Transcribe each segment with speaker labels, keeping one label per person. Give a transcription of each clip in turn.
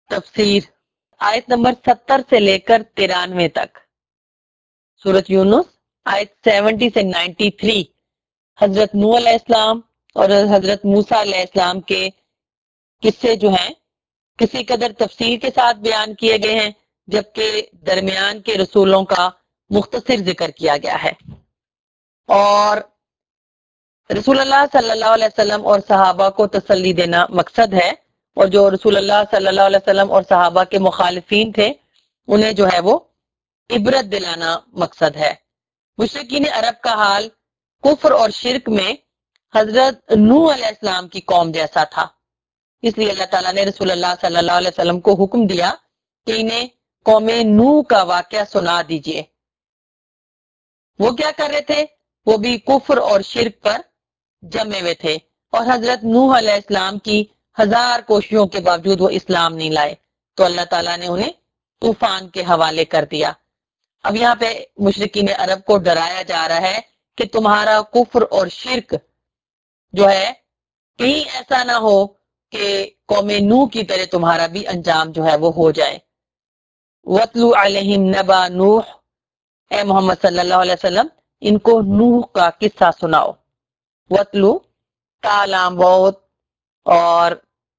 Speaker 1: تفسیر آیت نمبر 70 سے لے کر 93 تک، سورۃ یونس آیت 70 سے 93 حضرت نوح علیہ السلام اور حضرت موسیٰ علیہ السلام کے قصے جو ہیں کسی قدر تفصیل کے ساتھ بیان کیے گئے ہیں، جبکہ درمیان کے رسولوں کا مختصر ذکر کیا گیا ہے۔ اور رسول اللہ صلی اللہ علیہ وسلم اور صحابہ کو تسلی دینا مقصد ہے، اور جو رسول اللہ صلی اللہ علیہ وسلم اور صحابہ کے مخالفین تھے انہیں جو ہے وہ عبرت دلانا مقصد ہے۔ مشرکین عرب کا حال کفر اور شرک میں حضرت نوح علیہ السلام کی قوم جیسا تھا، اس لیے اللہ تعالیٰ نے رسول اللہ صلی اللہ علیہ وسلم کو حکم دیا کہ انہیں قوم نوح کا واقعہ سنا دیجئے۔ وہ کیا کر رہے تھے؟ وہ بھی کفر اور شرک پر جمے ہوئے تھے، اور حضرت نوح علیہ السلام کی 1000 کوششوں کے باوجود وہ اسلام نہیں لائے، تو اللہ تعالیٰ نے انہیں طوفان کے حوالے کر دیا۔ اب یہاں پہ مشرکین عرب کو ڈرایا جا رہا ہے کہ تمہارا کفر اور شرک جو ہے کہیں ایسا نہ ہو کہ قوم نوح کی طرح تمہارا بھی انجام جو ہے وہ ہو جائے۔ وَاتْلُ عَلَيْهِمْ نَبَأَ نوح، اے محمد صلی اللہ علیہ وسلم ان کو نوح کا قصہ سناؤ۔ وَاتْلُ تالام بہت اور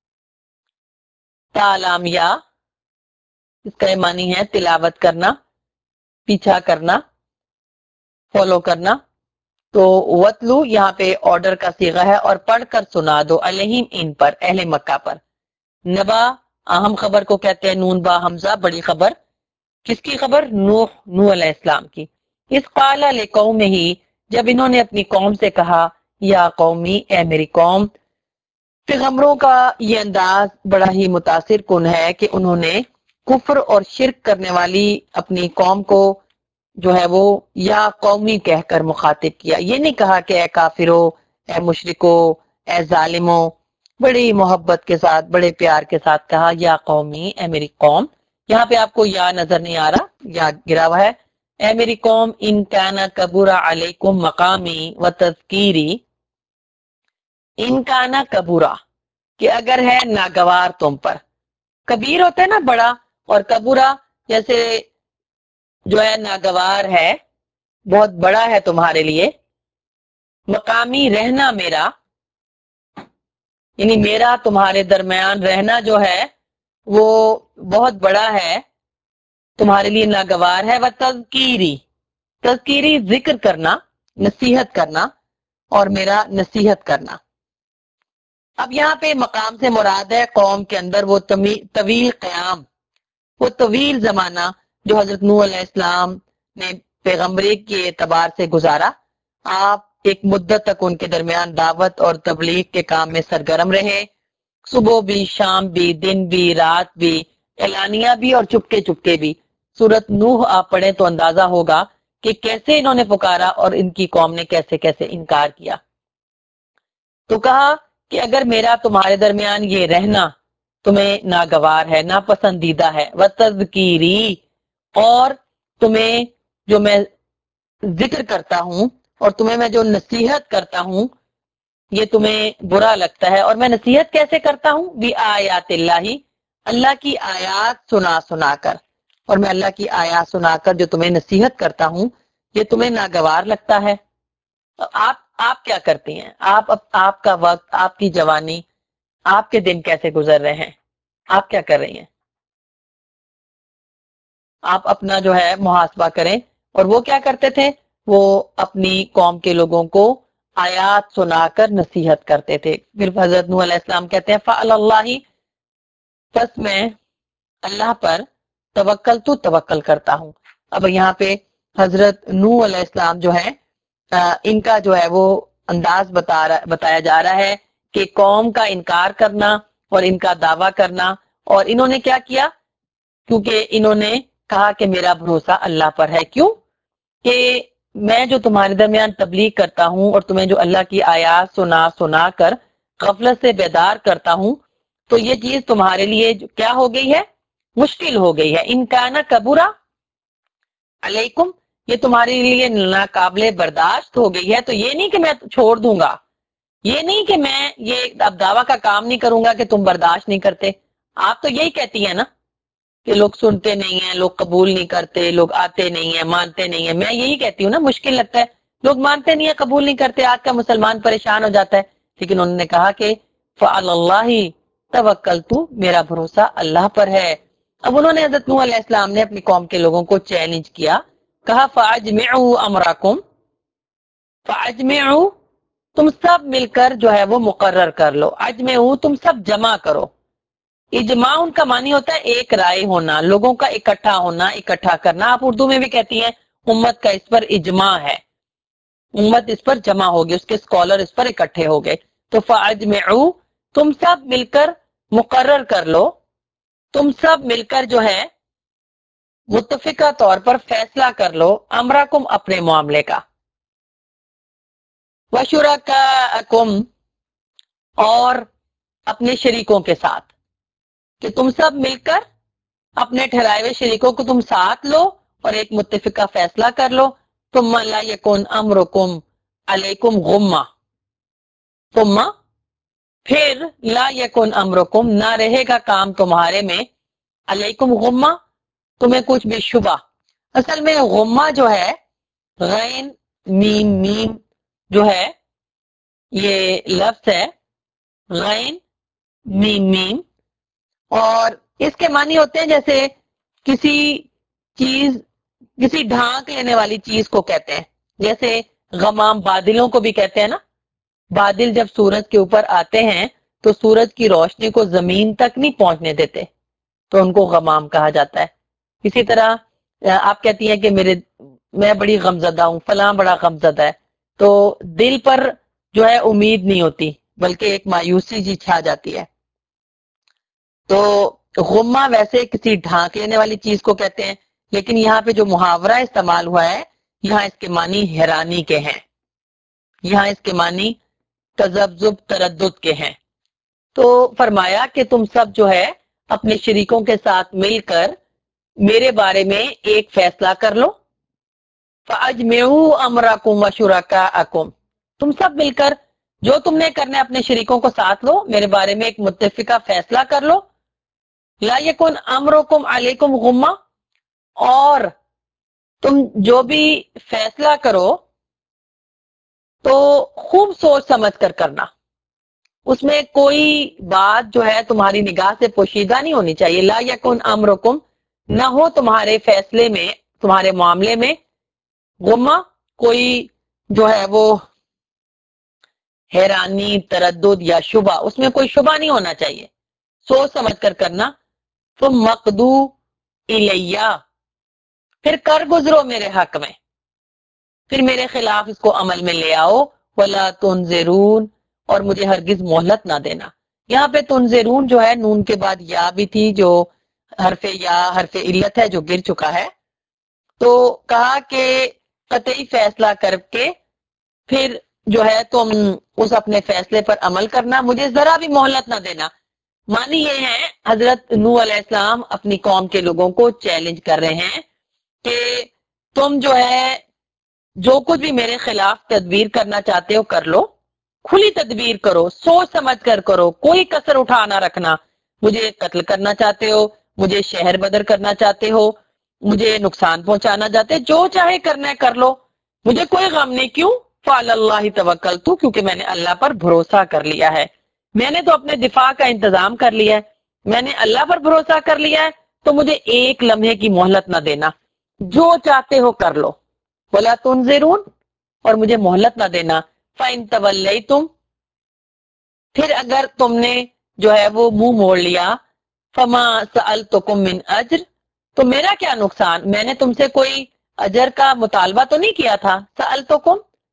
Speaker 1: تالام یا اس کا معنی ہے تلاوت کرنا، پیچھا کرنا، فالو کرنا۔ تو وَاتْلُ یہاں پہ آرڈر کا صیغہ ہے، اور پڑھ کر سنا دو علیہم ان پر، اہل مکہ پر۔ نبا اہم خبر کو کہتے ہیں، نون با حمزہ بڑی خبر، کس کی خبر؟ نوح علیہ السلام کی۔ اس قال لقومہ، جب انہوں نے اپنی قوم سے کہا، یا قومی اے میری قوم۔ پیغمبروں کا یہ انداز بڑا ہی متاثر کن ہے کہ انہوں نے کفر اور شرک کرنے والی اپنی قوم کو جو ہے وہ یا قومی کہہ کر مخاطب کیا۔ یہ نہیں کہا کہ اے کافرو، اے مشرکو، اے ظالمو، بڑی محبت کے ساتھ بڑے پیار کے ساتھ کہا یا قومی اے میری قوم۔ یہاں پہ آپ کو یا نظر نہیں آ رہا، یا گرا ہوا ہے۔ اے میری قوم ان کانا کبر علیکم مقامی و تذکیری، ان کانا کبورا کہ اگر ہے ناگوار تم پر، کبیر ہوتا ہے نا بڑا، اور کبورا جیسے جو ہے ناگوار ہے، بہت بڑا ہے تمہارے لیے۔ مقامی رہنا میرا، یعنی میرا تمہارے درمیان رہنا جو ہے وہ بہت بڑا ہے، تمہارے لیے ناگوار ہے۔ وہ تذکیری، تذکیری ذکر کرنا، نصیحت کرنا، اور میرا نصیحت کرنا۔ اب یہاں پہ مقام سے مراد ہے قوم کے اندر وہ طویل قیام، وہ طویل زمانہ جو حضرت نوح علیہ السلام نے پیغمبری کے اعتبار سے گزارا۔ آپ ایک مدت تک ان کے درمیان دعوت اور تبلیغ کے کام میں سرگرم رہے، صبح بھی، شام بھی، دن بھی، رات بھی، اعلانیہ بھی اور چپکے چپکے بھی۔ سورۃ نوح آپ پڑھیں تو اندازہ ہوگا کہ کیسے انہوں نے پکارا اور ان کی قوم نے کیسے کیسے انکار کیا۔ تو کہا کہ اگر میرا تمہارے درمیان یہ رہنا تمہیں ناگوار ہے، ناپسندیدہ ہے، وَتَذْکِیری، اور تمہیں جو میں ذکر کرتا ہوں اور تمہیں میں جو نصیحت کرتا ہوں یہ تمہیں برا لگتا ہے، اور میں نصیحت کیسے کرتا ہوں؟ بِآیاتِ اللہ، اللہ کی آیات سنا سنا کر، اور میں اللہ کی آیات سنا کر جو تمہیں نصیحت کرتا ہوں یہ تمہیں ناگوار لگتا ہے۔ آپ کیا کرتی ہیں؟ آپ کا وقت، آپ کی جوانی، آپ کے دن کیسے گزر رہے ہیں؟ آپ کیا کر رہی ہیں؟ آپ اپنا جو ہے محاسبہ کریں۔ اور وہ کیا کرتے تھے؟ وہ اپنی قوم کے لوگوں کو آیات سنا کر نصیحت کرتے تھے۔ پھر حضرت نوح علیہ السلام کہتے ہیں فَعَلَى اللَّهِ، پس میں اللہ پر توکل کرتا ہوں۔ اب یہاں پہ حضرت نوح علیہ السلام جو ہے ان کا جو ہے وہ انداز بتایا جا رہا ہے کہ قوم کا انکار کرنا اور ان کا دعویٰ کرنا، اور انہوں نے کیا کیا؟ کیونکہ انہوں نے کہا کہ میرا بھروسہ اللہ پر ہے۔ کیوں؟ کہ میں جو تمہارے درمیان تبلیغ کرتا ہوں اور تمہیں جو اللہ کی آیات سنا سنا کر غفلت سے بیدار کرتا ہوں، تو یہ چیز تمہارے لیے کیا ہو گئی ہے؟ مشکل ہو گئی ہے۔ ان کانا کبورا علیکم، یہ تمہارے لیے ناقابل برداشت ہو گئی ہے، تو یہ نہیں کہ میں چھوڑ دوں گا، یہ نہیں کہ میں یہ اب دعویٰ کا کام نہیں کروں گا کہ تم برداشت نہیں کرتے۔ آپ تو یہی کہتی ہیں نا کہ لوگ سنتے نہیں ہیں، لوگ قبول نہیں کرتے، لوگ آتے نہیں ہیں، مانتے نہیں ہیں. میں یہی کہتی ہوں نا، مشکل لگتا ہے، لوگ مانتے نہیں ہیں، قبول نہیں کرتے، آج کا مسلمان پریشان ہو جاتا ہے. لیکن انہوں نے کہا کہ فعلی اللہ توکلت، میرا بھروسہ اللہ پر ہے. اب انہوں نے حضرت نوح علیہ السلام نے اپنی قوم کے لوگوں کو چیلنج کیا، کہا فاجمعوا امرکم، فاجمعوا، تم سب مل کر جو ہے وہ مقرر کر لو. اجمعوا، تم سب جمع کرو. اجماع ان کا معنی ہوتا ہے ایک رائے ہونا، لوگوں کا اکٹھا ہونا، اکٹھا کرنا. آپ اردو میں بھی کہتی ہیں امت کا اس پر اجماع ہے، امت اس پر جمع ہوگی، اس کے اسکالر اس پر اکٹھے ہو گئے. تو فاجمعوا، تم سب مل کر مقرر کر لو، تم سب مل کر جو ہے متفقہ طور پر فیصلہ کر لو، امرکم، اپنے معاملے کا، وشرکاءکم، اور اپنے شریکوں کے ساتھ، کہ تم سب مل کر اپنے ٹھہرائے ہوئے شریکوں کو تم ساتھ لو اور ایک متفقہ فیصلہ کر لو. ثم لا یکن امرکم علیکم غمہ، ثم، پھر، لا یکن امرکم، نہ رہے گا کام تمہارے میں، علیکم غمہ، تمہیں کچھ بھی شبہ. اصل میں غمہ جو ہے غین میم میم جو ہے یہ لفظ ہے، غین میم میم، اور اس کے معنی ہوتے ہیں جیسے کسی چیز، کسی ڈھانک لینے والی چیز کو کہتے ہیں. جیسے غمام، بادلوں کو بھی کہتے ہیں نا. بادل جب سورج کے اوپر آتے ہیں تو سورج کی روشنی کو زمین تک نہیں پہنچنے دیتے، تو ان کو غمام کہا جاتا ہے. اسی طرح آپ کہتی ہیں کہ میں بڑی غمزدہ ہوں، فلاں بڑا غمزدہ ہے، تو دل پر جو ہے امید نہیں ہوتی، بلکہ ایک مایوسی جی چھا جاتی ہے. تو غمہ ویسے کسی ڈھانک لینے والی چیز کو کہتے ہیں، لیکن یہاں پہ جو محاورہ استعمال ہوا ہے، یہاں اس کے معنی حیرانی کے ہیں، یہاں اس کے معنی تذبذب، تردد کے ہیں. تو فرمایا کہ تم سب جو ہے اپنے شریکوں کے ساتھ مل کر میرے بارے میں ایک فیصلہ کر لو. فَأَجْمِعُوا أَمْرَكُمْ وَشُرَكَاءَكُمْ، تم سب مل کر جو تم نے کرنا ہے اپنے شریکوں کو ساتھ لو، میرے بارے میں ایک متفقہ فیصلہ کر لو. لا یکن امرکم علیکم غمہ، اور تم جو بھی فیصلہ کرو تو خوب سوچ سمجھ کر کرنا، اس میں کوئی بات جو ہے تمہاری نگاہ سے پوشیدہ نہیں ہونی چاہیے. لا یکن امرکم، نہ ہو تمہارے فیصلے میں، تمہارے معاملے میں غمہ، کوئی جو ہے وہ حیرانی، تردد یا شبہ، اس میں کوئی شبہ نہیں ہونا چاہیے، سوچ سمجھ کر کرنا. تم مقدو الیہ، پھر کر گزرو میرے حق میں، پھر میرے خلاف اس کو عمل میں لے آؤ. ولا تنظرون، اور مجھے ہرگز مہلت نہ دینا. یہاں پہ تنظرون جو ہے نون کے بعد یا بھی تھی، جو حرف یا حرف علت ہے جو گر چکا ہے. تو کہا کہ قطعی فیصلہ کر کے پھر جو ہے تم اس اپنے فیصلے پر عمل کرنا، مجھے ذرا بھی مہلت نہ دینا. معنی یہ ہے حضرت نوح علیہ السلام اپنی قوم کے لوگوں کو چیلنج کر رہے ہیں کہ تم جو ہے جو کچھ بھی میرے خلاف تدبیر کرنا چاہتے ہو کر لو، کھلی تدبیر کرو، سوچ سمجھ کر کرو، کوئی کسر اٹھا نہ رکھنا. مجھے قتل کرنا چاہتے ہو، مجھے شہر بدر کرنا چاہتے ہو، مجھے نقصان پہنچانا چاہتے، جو چاہے کرنا ہے کر لو، مجھے کوئی غم نہیں. کیوں؟ فعلی اللہ توکلت، کیونکہ میں نے اللہ پر بھروسہ کر لیا ہے، میں نے تو اپنے دفاع کا انتظام کر لیا ہے، میں نے اللہ پر بھروسہ کر لیا ہے، تو مجھے ایک لمحے کی مہلت نہ دینا، جو چاہتے ہو کر لو. ولا تنظرون، اور مجھے مہلت نہ دینا. فَإِن تَوَلَّيْتُمْ، پھر اگر تم نے جو ہے وہ منہ موڑ لیا، فَمَا سَأَلْتُكُم مِّنْ أَجْرٍ، تو میرا کیا نقصان، میں نے تم سے کوئی اجر کا مطالبہ تو نہیں کیا تھا. سَأَلْتُكُم،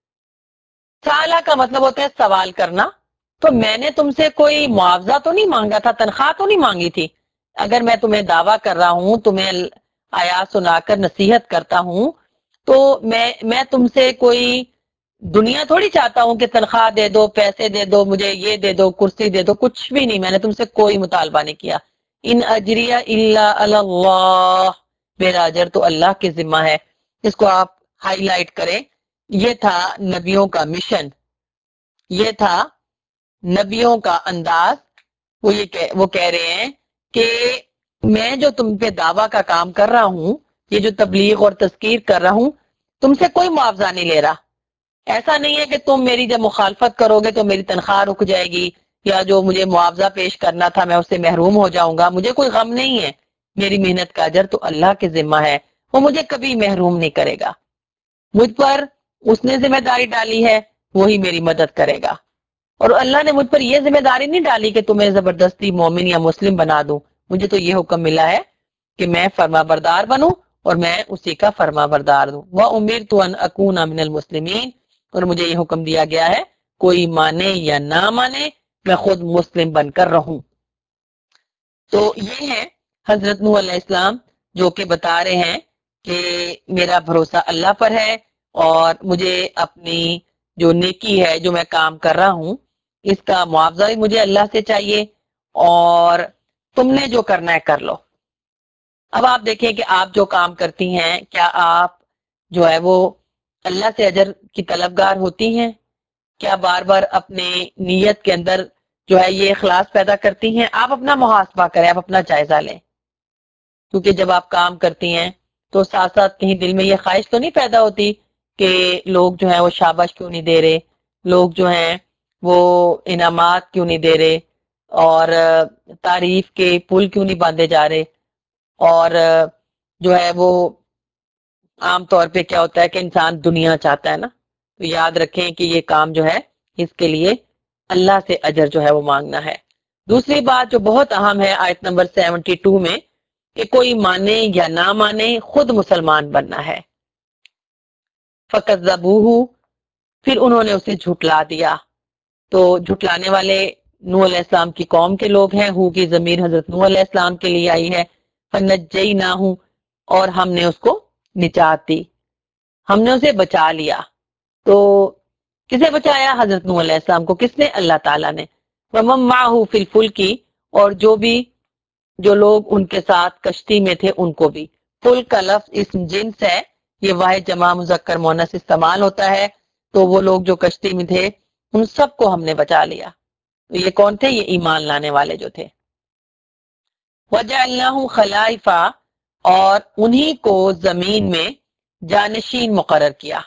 Speaker 1: سالہ کا مطلب ہوتا ہے سوال کرنا، تو میں نے تم سے کوئی معاوضہ تو نہیں مانگا تھا، تنخواہ تو نہیں مانگی تھی. اگر میں تمہیں دعویٰ کر رہا ہوں، تمہیں آیات سنا کر نصیحت کرتا ہوں، تو میں تم سے کوئی دنیا تھوڑی چاہتا ہوں کہ تنخواہ دے دو، پیسے دے دو، مجھے یہ دے دو، کرسی دے دو، کچھ بھی نہیں، میں نے تم سے کوئی مطالبہ نہیں کیا. ان اجریہ الا علی اللہ، میرا اجر تو اللہ کے ذمہ ہے. اس کو آپ ہائی لائٹ کریں. یہ تھا نبیوں کا مشن، یہ تھا نبیوں کا انداز. وہ کہہ رہے ہیں کہ میں جو تم پہ دعویٰ کا کام کر رہا ہوں، یہ جو تبلیغ اور تذکیر کر رہا ہوں، تم سے کوئی معاوضہ نہیں لے رہا. ایسا نہیں ہے کہ تم میری جب مخالفت کرو گے تو میری تنخواہ رک جائے گی، یا جو مجھے معاوضہ پیش کرنا تھا میں اس سے محروم ہو جاؤں گا. مجھے کوئی غم نہیں ہے. میری محنت کا اجر تو اللہ کے ذمہ ہے، وہ مجھے کبھی محروم نہیں کرے گا. مجھ پر اس نے ذمہ داری ڈالی ہے، وہی میری مدد کرے گا. اور اللہ نے مجھ پر یہ ذمہ داری نہیں ڈالی کہ تمہیں زبردستی مومن یا مسلم بنا دوں. مجھے تو یہ حکم ملا ہے کہ میں فرما بردار بنوں اور میں اسی کا فرما بردار دوں. وَأُمِرْتُ أَنْ أَكُونَ مِنَ الْمُسْلِمِينَ، اور مجھے یہ حکم دیا گیا ہے کوئی مانے یا نہ مانے میں خود مسلم بن کر رہوں. تو یہ ہے حضرت نوح علیہ السلام جو کہ بتا رہے ہیں کہ میرا بھروسہ اللہ پر ہے اور مجھے اپنی جو نیکی ہے جو میں کام کر رہا ہوں اس کا معاوضہ بھی مجھے اللہ سے چاہیے، اور تم نے جو کرنا ہے کر لو. اب آپ دیکھیں کہ آپ جو کام کرتی ہیں کیا آپ جو ہے وہ اللہ سے اجر کی طلبگار ہوتی ہیں؟ کیا بار بار اپنے نیت کے اندر جو ہے یہ اخلاص پیدا کرتی ہیں؟ آپ اپنا محاسبہ کریں، آپ اپنا جائزہ لیں. کیونکہ جب آپ کام کرتی ہیں تو ساتھ ساتھ کہیں دل میں یہ خواہش تو نہیں پیدا ہوتی کہ لوگ جو ہیں وہ شاباش کیوں نہیں دے رہے، لوگ جو ہیں وہ انعامات کیوں نہیں دے رہے، اور تعریف کے پل کیوں نہیں باندھے جا رہے. اور جو ہے وہ عام طور پہ کیا ہوتا ہے کہ انسان دنیا چاہتا ہے نا، تو یاد رکھیں کہ یہ کام جو ہے اس کے لیے اللہ سے اجر جو ہے وہ مانگنا ہے. دوسری بات جو بہت اہم ہے آیت نمبر 72 میں، کہ کوئی مانے یا نہ مانے خود مسلمان بننا ہے. فَكَذَّبُوهُ، پھر انہوں نے اسے جھٹلا دیا. تو جھٹلانے والے نوح علیہ السلام کی قوم کے لوگ ہیں. ہو کی ضمیر حضرت نوح علیہ السلام کے لیے آئی ہے. فَنَجَّيْنَاهُ، اور ہم نے اس کو نجات دی، ہم نے اسے بچا لیا. تو کسے بچایا؟ حضرت نوح علیہ السلام کو. کس نے؟ اللہ تعالیٰ نے. وَمَن مَّعَهُ فِي الْفُلْكِ، اور جو لوگ ان کے ساتھ کشتی میں تھے ان کو بھی. فل کا لفظ اسم جنس ہے، یہ واحد جمع مذکر مؤنث استعمال ہوتا ہے. تو وہ لوگ جو کشتی میں تھے ان سب کو ہم نے بچا لیا. تو یہ کون تھے؟ یہ ایمان لانے والے جو تھے. وَجَعَلْنَاهُمْ خَلَائِفَ، اور انہی کو زمین میں جانشین مقرر کیا.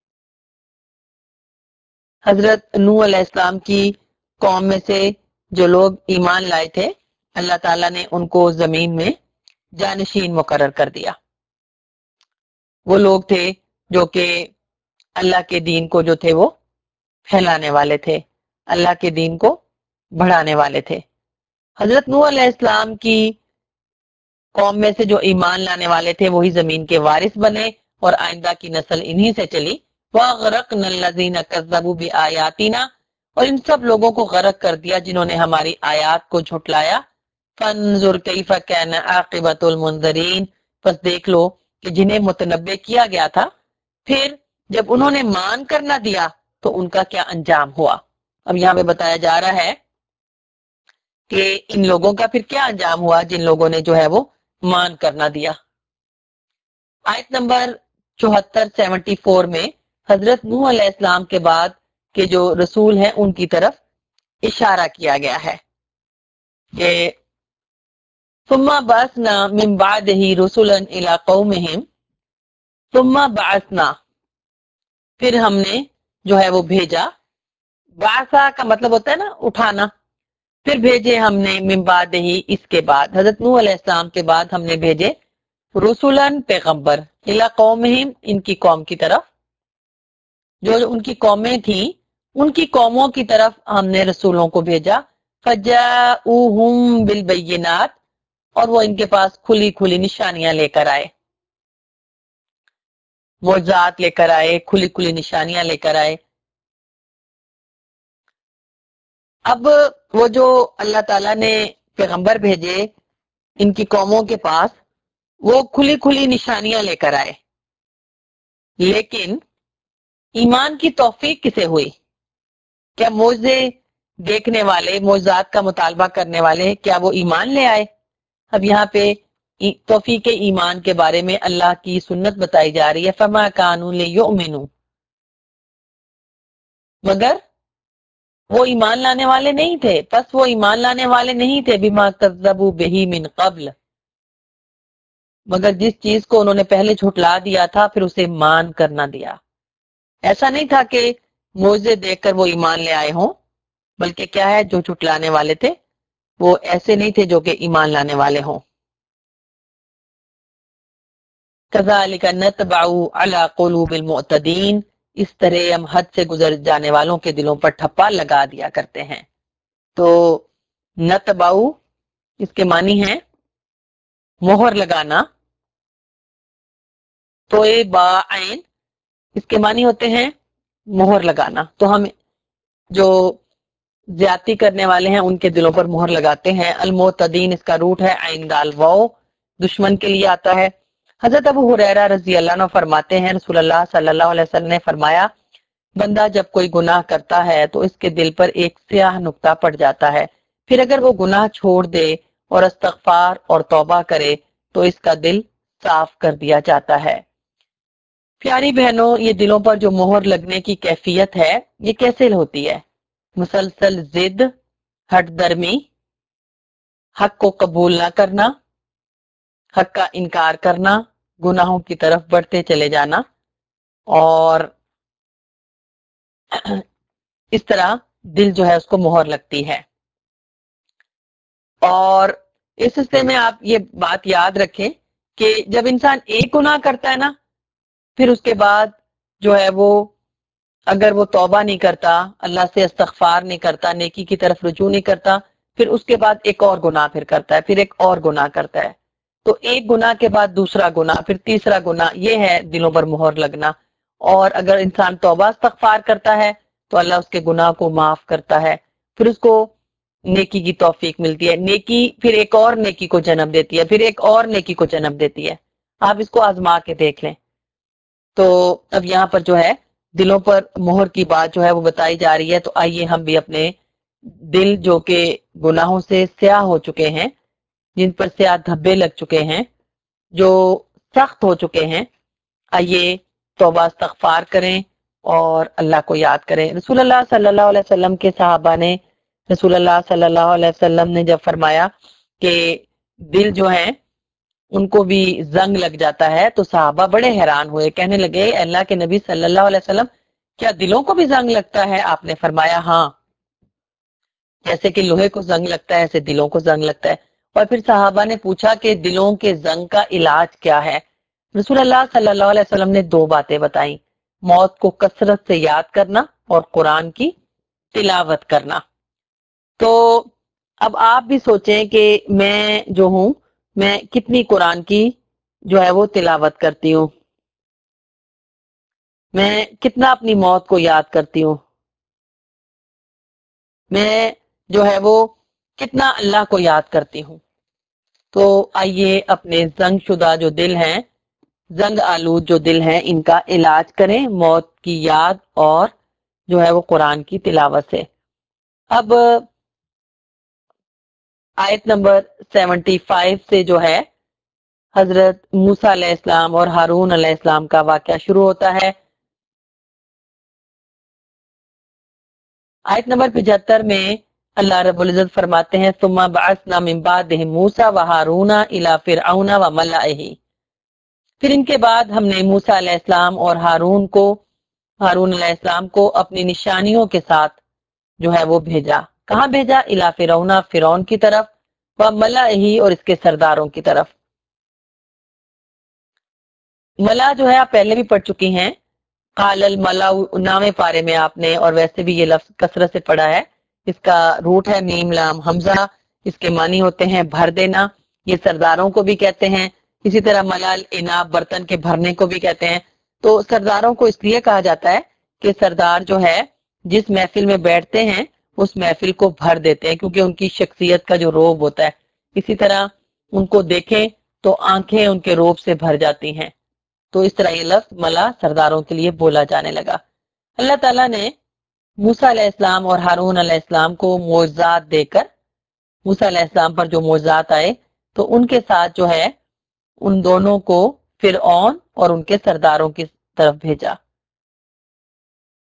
Speaker 1: حضرت نوح علیہ السلام کی قوم میں سے جو لوگ ایمان لائے تھے اللہ تعالیٰ نے ان کو زمین میں جانشین مقرر کر دیا. وہ لوگ تھے جو کہ اللہ کے دین کو جو تھے وہ پھیلانے والے تھے، اللہ کے دین کو بڑھانے والے تھے. حضرت نوح علیہ السلام کی قوم میں سے جو ایمان لانے والے تھے وہی زمین کے وارث بنے اور آئندہ کی نسل انہی سے چلی. وَأَغْرَقْنَا الَّذِينَ كَذَّبُوا بِآيَاتِنَا، اور ان سب لوگوں کو غرق کر دیا جنہوں نے ہماری آیات کو جھٹلایا. فَانظُرْ كَيْفَ كَانَ عَاقِبَةُ الْمُنذَرِينَ، پس دیکھ لو کہ جنہیں متنبع کیا گیا تھا پھر جب انہوں نے مان کر نہ دیا تو ان کا کیا انجام ہوا. اب یہاں پہ بتایا جا رہا ہے کہ ان لوگوں کا پھر کیا انجام ہوا جن لوگوں نے جو ہے وہ مان کر نہ دیا. آیت نمبر 74 میں حضرت نوح علیہ السلام کے بعد کے جو رسول ہیں ان کی طرف اشارہ کیا گیا ہے کہ ثم بعثنا من بعده رسلا الى قومهم، ثم بعثنا، پھر ہم نے جو ہے وہ بھیجا. بعثا کا مطلب ہوتا ہے نا اٹھانا. پھر بھیجے ہم نے من بعدہ، اس کے بعد حضرت نوح علیہ السلام کے بعد ہم نے بھیجے رسولن پیغمبر الى قومہم، ان کی قوم کی طرف. جو ان کی قومیں تھیں ان کی قوموں کی طرف ہم نے رسولوں کو بھیجا. فجاؤہم بالبینات، اور وہ ان کے پاس کھلی کھلی نشانیاں لے کر آئے، معجزات لے کر آئے، کھلی کھلی نشانیاں لے کر آئے. اب وہ جو اللہ تعالیٰ نے پیغمبر بھیجے ان کی قوموں کے پاس وہ کھلی کھلی نشانیاں لے کر آئے، لیکن ایمان کی توفیق کسے ہوئی؟ کیا معجزے دیکھنے والے، معجزات کا مطالبہ کرنے والے، کیا وہ ایمان لے آئے؟ اب یہاں پہ توفیق ایمان کے بارے میں اللہ کی سنت بتائی جا رہی ہے. فما کانوا لیؤمنوا، مگر وہ ایمان لانے والے نہیں تھے، بس وہ ایمان لانے والے نہیں تھے بما کذبوا بہ من قبل، مگر جس چیز کو انہوں نے پہلے جھٹلا دیا تھا پھر اسے مان کر نہ دیا۔ ایسا نہیں تھا کہ معجزے دیکھ کر وہ ایمان لے آئے ہوں، بلکہ کیا ہے، جو جھٹلانے والے تھے وہ ایسے نہیں تھے جو کہ ایمان لانے والے ہوں۔ کذالک نطبع علی قلوب المعتدین، اس طرح ہم حد سے گزر جانے والوں کے دلوں پر ٹھپا لگا دیا کرتے ہیں۔ تو نطبع اس کے معنی ہے مہر لگانا، تو با عین اس کے معنی ہوتے ہیں مہر لگانا۔ تو ہم جو زیادتی کرنے والے ہیں ان کے دلوں پر مہر لگاتے ہیں۔ المعتدین اس کا روٹ ہے عین دال واو، دشمن کے لیے آتا ہے۔ حضرت ابو ہریرہ رضی اللہ عنہ فرماتے ہیں رسول اللہ صلی اللہ علیہ وسلم نے فرمایا، بندہ جب کوئی گناہ کرتا ہے تو اس کے دل پر ایک سیاہ نقطہ پڑ جاتا ہے، پھر اگر وہ گناہ چھوڑ دے اور استغفار اور توبہ کرے تو اس کا دل صاف کر دیا جاتا ہے۔ پیاری بہنوں، یہ دلوں پر جو مہر لگنے کی کیفیت ہے یہ کیسے ہوتی ہے؟ مسلسل ضد، ہٹ درمی، حق کو قبول نہ کرنا، حق کا انکار کرنا، گناہوں کی طرف بڑھتے چلے جانا، اور اس طرح دل جو ہے اس کو مہر لگتی ہے۔ اور اس سلسلے میں آپ یہ بات یاد رکھیں کہ جب انسان ایک گناہ کرتا ہے نا، پھر اس کے بعد جو ہے وہ اگر وہ توبہ نہیں کرتا، اللہ سے استغفار نہیں کرتا، نیکی کی طرف رجوع نہیں کرتا، پھر اس کے بعد ایک اور گناہ پھر کرتا ہے، پھر ایک اور گناہ کرتا ہے، تو ایک گناہ کے بعد دوسرا گناہ، پھر تیسرا گناہ، یہ ہے دلوں پر مہر لگنا۔ اور اگر انسان توبہ استغفار کرتا ہے تو اللہ اس کے گناہ کو معاف کرتا ہے، پھر اس کو نیکی کی توفیق ملتی ہے، نیکی پھر ایک اور نیکی کو جنم دیتی ہے، پھر ایک اور نیکی کو جنم دیتی ہے۔ آپ اس کو آزما کے دیکھ لیں۔ تو اب یہاں پر جو ہے دلوں پر مہر کی بات جو ہے وہ بتائی جا رہی ہے، تو آئیے ہم بھی اپنے دل جو کہ گناہوں سے سیاہ ہو چکے ہیں، جن پر سیاہ دھبے لگ چکے ہیں، جو سخت ہو چکے ہیں، آئیے توبہ استغفار کریں اور اللہ کو یاد کریں۔ رسول اللہ صلی اللہ علیہ وسلم کے صحابہ نے، رسول اللہ صلی اللہ علیہ وسلم نے جب فرمایا کہ دل جو ہے ان کو بھی زنگ لگ جاتا ہے تو صحابہ بڑے حیران ہوئے، کہنے لگے اللہ کے نبی صلی اللہ علیہ وسلم کیا دلوں کو بھی زنگ لگتا ہے؟ آپ نے فرمایا ہاں، جیسے کہ لوہے کو زنگ لگتا ہے ایسے دلوں کو زنگ لگتا ہے۔ اور پھر صحابہ نے پوچھا کہ دلوں کے زنگ کا علاج کیا ہے؟ رسول اللہ صلی اللہ علیہ وسلم نے دو باتیں بتائیں، موت کو کثرت سے یاد کرنا اور قرآن کی تلاوت کرنا۔ تو اب آپ بھی سوچیں کہ میں جو ہوں، میں کتنی قرآن کی جو ہے وہ تلاوت کرتی ہوں، میں کتنا اپنی موت کو یاد کرتی ہوں، میں جو ہے وہ کتنا اللہ کو یاد کرتی ہوں۔ تو آئیے اپنے زنگ شدہ جو دل ہیں، زنگ آلود جو دل ہیں، ان کا علاج کریں موت کی یاد اور جو ہے وہ قرآن کی تلاوت سے۔ اب آیت نمبر 75 سے جو ہے حضرت موسیٰ علیہ السلام اور ہارون علیہ السلام کا واقعہ شروع ہوتا ہے۔ آیت نمبر 75 میں اللہ رب العزت فرماتے ہیں ثم بعثنا من بعدهم موسیٰ وہارون الی فرعون وملئہ، پھر ان کے بعد ہم نے موسیٰ علیہ السلام اور ہارون علیہ السلام کو اپنی نشانیوں کے ساتھ جو ہے وہ بھیجا۔ کہاں بھیجا؟ الی فرعون، فرعون کی طرف، وملئہ اور اس کے سرداروں کی طرف۔ ملا جو ہے آپ پہلے بھی پڑھ چکی ہیں، قال الملا، نامے پارے میں آپ نے، اور ویسے بھی یہ لفظ کثرت سے پڑھا ہے، اس کا روٹ ہے میم لام حمزہ، اس کے معنی ہوتے ہیں بھر دینا، یہ سرداروں کو بھی کہتے ہیں۔ اسی طرح ملال اناب، برتن کے بھرنے کو بھی کہتے ہیں۔ تو سرداروں کو اس لیے کہا جاتا ہے کہ سردار جو ہے جس محفل میں بیٹھتے ہیں اس محفل کو بھر دیتے ہیں، کیونکہ ان کی شخصیت کا جو روب ہوتا ہے، اسی طرح ان کو دیکھیں تو آنکھیں ان کے روب سے بھر جاتی ہیں۔ تو اس طرح یہ لفظ ملا سرداروں کے لیے بولا جانے لگا۔ اللہ تعالیٰ نے موسیٰ علیہ السلام اور ہارون علیہ السلام کو معجزات دے کر، موسیٰ علیہ السلام پر جو معجزات آئے تو ان کے ساتھ جو ہے ان دونوں کو فرعون اور ان کے سرداروں کی طرف بھیجا۔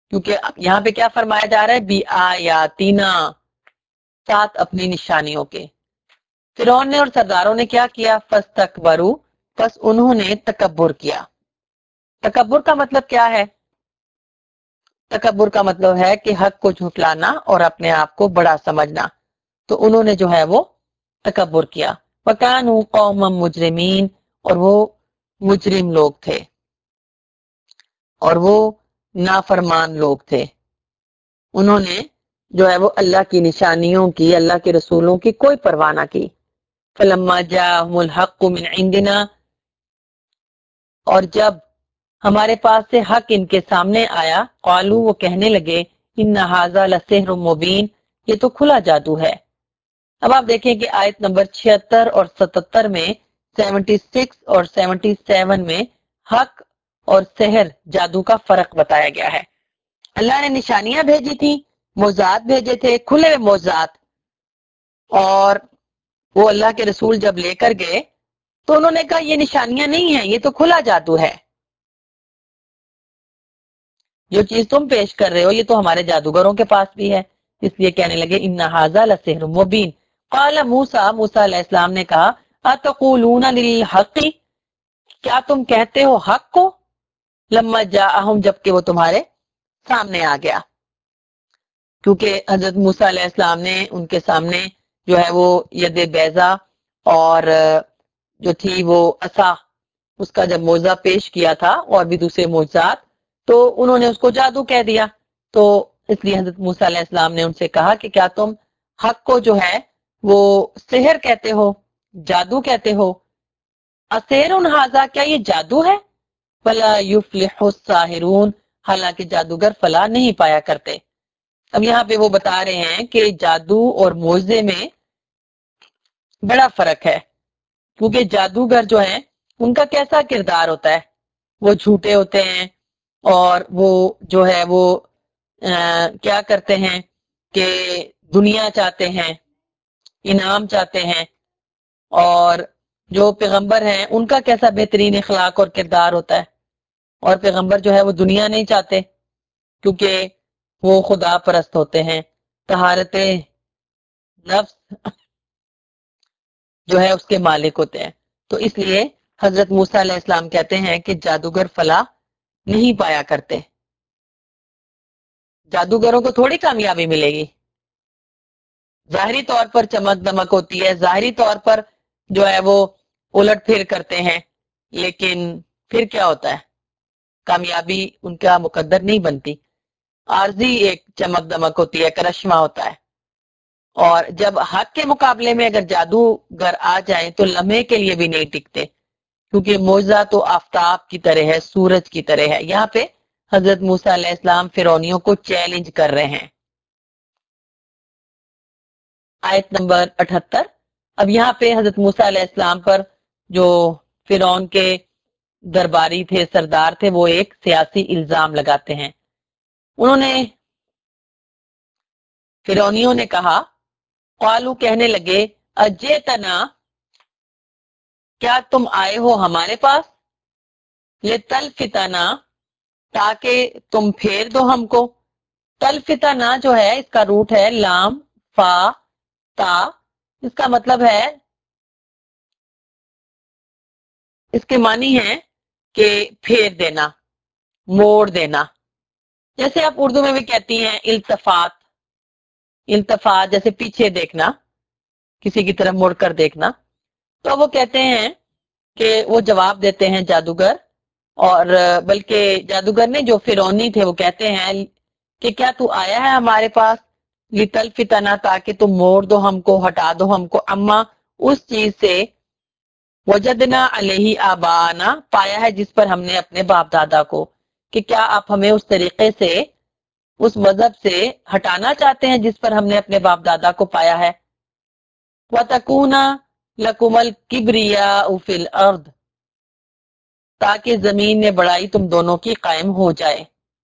Speaker 1: کیونکہ یہاں پہ کیا فرمایا جا رہا ہے، بی آیاتنا، ساتھ اپنی نشانیوں کے۔ فرعون نے اور سرداروں نے کیا کیا، فاستکبروا، بس انہوں نے تکبر کیا۔ تکبر کا مطلب کیا ہے؟ تکبر کا مطلب ہے کہ حق کو جھٹلانا اور اپنے آپ کو بڑا سمجھنا، تو انہوں نے جو ہے وہ تکبر کیا۔ وَكَانُوا قَوْمًا مُجْرِمِينَ، اور وہ مجرم لوگ تھے، اور وہ نافرمان لوگ تھے۔ انہوں نے جو ہے وہ اللہ کی نشانیوں کی، اللہ کے رسولوں کی کوئی پرواہ نہ کی۔ فَلَمَّا جَاءَهُمُ الْحَقُّ مِنْ عِنْدِنَا، اور جب ہمارے پاس سے حق ان کے سامنے آیا، قالوا، وہ کہنے لگے، ان ھذا لسحر مبین، یہ تو کھلا جادو ہے۔ اب آپ دیکھیں کہ آیت نمبر 76 اور 77 میں، 76 اور 77 میں حق اور سحر، جادو کا فرق بتایا گیا ہے۔ اللہ نے نشانیاں بھیجی تھی، معجزات بھیجے تھے، کھلے ہوئے معجزات، اور وہ اللہ کے رسول جب لے کر گئے تو انہوں نے کہا یہ نشانیاں نہیں ہیں، یہ تو کھلا جادو ہے، جو چیز تم پیش کر رہے ہو یہ تو ہمارے جادوگروں کے پاس بھی ہے۔ اس لیے کہنے لگے ان ھذا لسحر مبین۔ قال موسیٰ علیہ السلام نے کہا، اتقولون للحق، کیا تم کہتے ہو حق کو، لما جاءہم، جبکہ وہ تمہارے سامنے آ گیا۔ کیونکہ حضرت موسیٰ علیہ السلام نے ان کے سامنے جو ہے وہ ید بیضا اور جو تھی وہ عصا، اس کا جب معجزہ پیش کیا تھا اور بھی دوسرے معجزات، تو انہوں نے اس کو جادو کہہ دیا۔ تو اس لیے حضرت موسیٰ علیہ السلام نے ان سے کہا کہ کیا تم حق کو جو ہے وہ سحر کہتے ہو، جادو کہتے ہو، اسحر ھذا، کیا یہ جادو ہے، فلا یفلح الساحرون، حالانکہ جادوگر فلاح نہیں پایا کرتے۔ اب یہاں پہ وہ بتا رہے ہیں کہ جادو اور معجزے میں بڑا فرق ہے، کیونکہ جادوگر جو ہیں ان کا کیسا کردار ہوتا ہے، وہ جھوٹے ہوتے ہیں، اور وہ جو ہے وہ کیا کرتے ہیں کہ دنیا چاہتے ہیں، انعام چاہتے ہیں، اور جو پیغمبر ہیں ان کا کیسا بہترین اخلاق اور کردار ہوتا ہے، اور پیغمبر جو ہے وہ دنیا نہیں چاہتے، کیونکہ وہ خدا پرست ہوتے ہیں، طہارت نفس جو ہے اس کے مالک ہوتے ہیں۔ تو اس لیے حضرت موسیٰ علیہ السلام کہتے ہیں کہ جادوگر فلاح نہیں پایا کرتے، جادوگروں کو تھوڑی کامیابی ملے گی، ظاہری طور پر چمک دمک ہوتی ہے، ظاہری طور پر جو ہے وہ الٹ پھیر کرتے ہیں، لیکن پھر کیا ہوتا ہے، کامیابی ان کا مقدر نہیں بنتی، عارضی ایک چمک دمک ہوتی ہے، کرشمہ ہوتا ہے۔ اور جب حق کے مقابلے میں اگر جادوگر آ جائیں تو لمحے کے لیے بھی نہیں ٹکتے، کیونکہ معجزہ تو آفتاب کی طرح ہے، سورج کی طرح ہے۔ یہاں پہ حضرت موسیٰ علیہ السلام فرعونیوں کو چیلنج کر رہے ہیں۔ آیت نمبر 78، اب یہاں پہ حضرت موسیٰ علیہ السلام پر جو فرعون کے درباری تھے، سردار تھے، وہ ایک سیاسی الزام لگاتے ہیں۔ انہوں نے، فرعونیوں نے کہا، قالو، کہنے لگے، اجئتنا، کیا تم آئے ہو ہمارے پاس، لتلفتنا، تاکہ تم پھیر دو ہم کو۔ تلفتنا جو ہے اس کا روٹ ہے لام فا تا، اس کا مطلب ہے، اس کے معنی ہے کہ پھیر دینا، موڑ دینا، جیسے آپ اردو میں بھی کہتی ہیں التفات، التفات جیسے پیچھے دیکھنا، کسی کی طرف مڑ کر دیکھنا۔ تو وہ کہتے ہیں کہ وہ جواب دیتے ہیں جادوگر، اور بلکہ جادوگر نے جو فرعونی تھے وہ کہتے ہیں کہ کیا تو آیا ہے ہمارے پاس لتلفتنا، تاکہ تم موڑ دو ہم کو، ہٹا دو ہم کو، اما، اس چیز سے، وجدنا علیہ آبانا، پایا ہے جس پر ہم نے اپنے باپ دادا کو، کہ کیا آپ ہمیں اس طریقے سے، اس مذہب سے ہٹانا چاہتے ہیں جس پر ہم نے اپنے باپ دادا کو پایا ہے۔ وَتَكُونَ لَكُمَ الْكِبْرِيَاءُ فِي الْأَرْضِ، تاکہ زمین میں بڑائی تم دونوں کی قائم ہو جائے،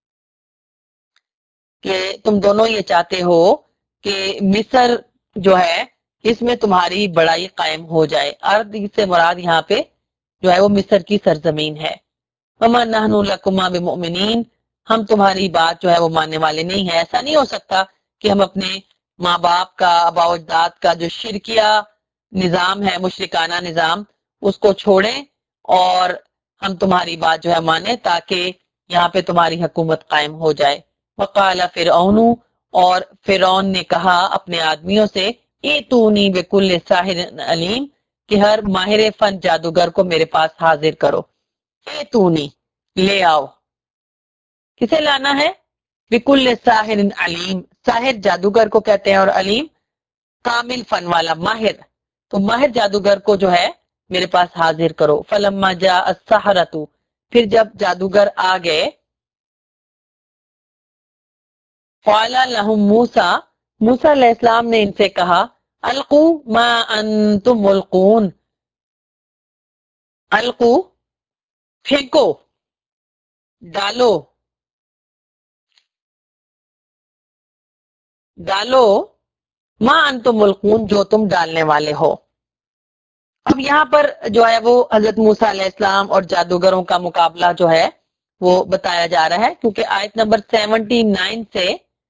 Speaker 1: کہ تم دونوں یہ چاہتے ہو کہ مصر جو ہے اس میں تمہاری بڑائی قائم ہو جائے۔ ارض سے مراد یہاں پہ جو ہے وہ مصر کی سرزمین ہے۔ وَمَا نَحْنُ لَكُمَا بِمُؤْمِنِينَ، ہم تمہاری بات جو ہے وہ ماننے والے نہیں ہیں. ایسا نہیں ہو سکتا کہ ہم اپنے ماں باپ کا، آباء و اجداد کا جو شرکیہ نظام ہے، مشرکانہ نظام، اس کو چھوڑیں اور ہم تمہاری بات جو ہے مانیں تاکہ یہاں پہ تمہاری حکومت قائم ہو جائے. وقال فرعون، اور فرعون نے کہا اپنے آدمیوں سے، ایتونی بکل ساحر علیم، کہ ہر ماہر فن جادوگر کو میرے پاس حاضر کرو. ایتونی، لے آؤ. کسے لانا ہے؟ بکل ساحر علیم، ساحر جادوگر کو کہتے ہیں، اور علیم کامل فن والا، ماہر. تو ماہر جادوگر کو جو ہے میرے پاس حاضر کرو. فلما جاء السحرۃ، پھر جب جادوگر آ گئے، قال لهم موسیٰ، موسیٰ علیہ السلام نے ان سے کہا، القوا ما انتم ملقون، القوا پھینکو، ڈالو، ڈالو، ما انتم ملقون، جو تم ڈالنے والے ہو. اب یہاں پر جو ہے وہ حضرت موسیٰ علیہ السلام اور جادوگروں کا مقابلہ جو ہے وہ بتایا جا رہا ہے، کیونکہ آیت نمبر 79 سے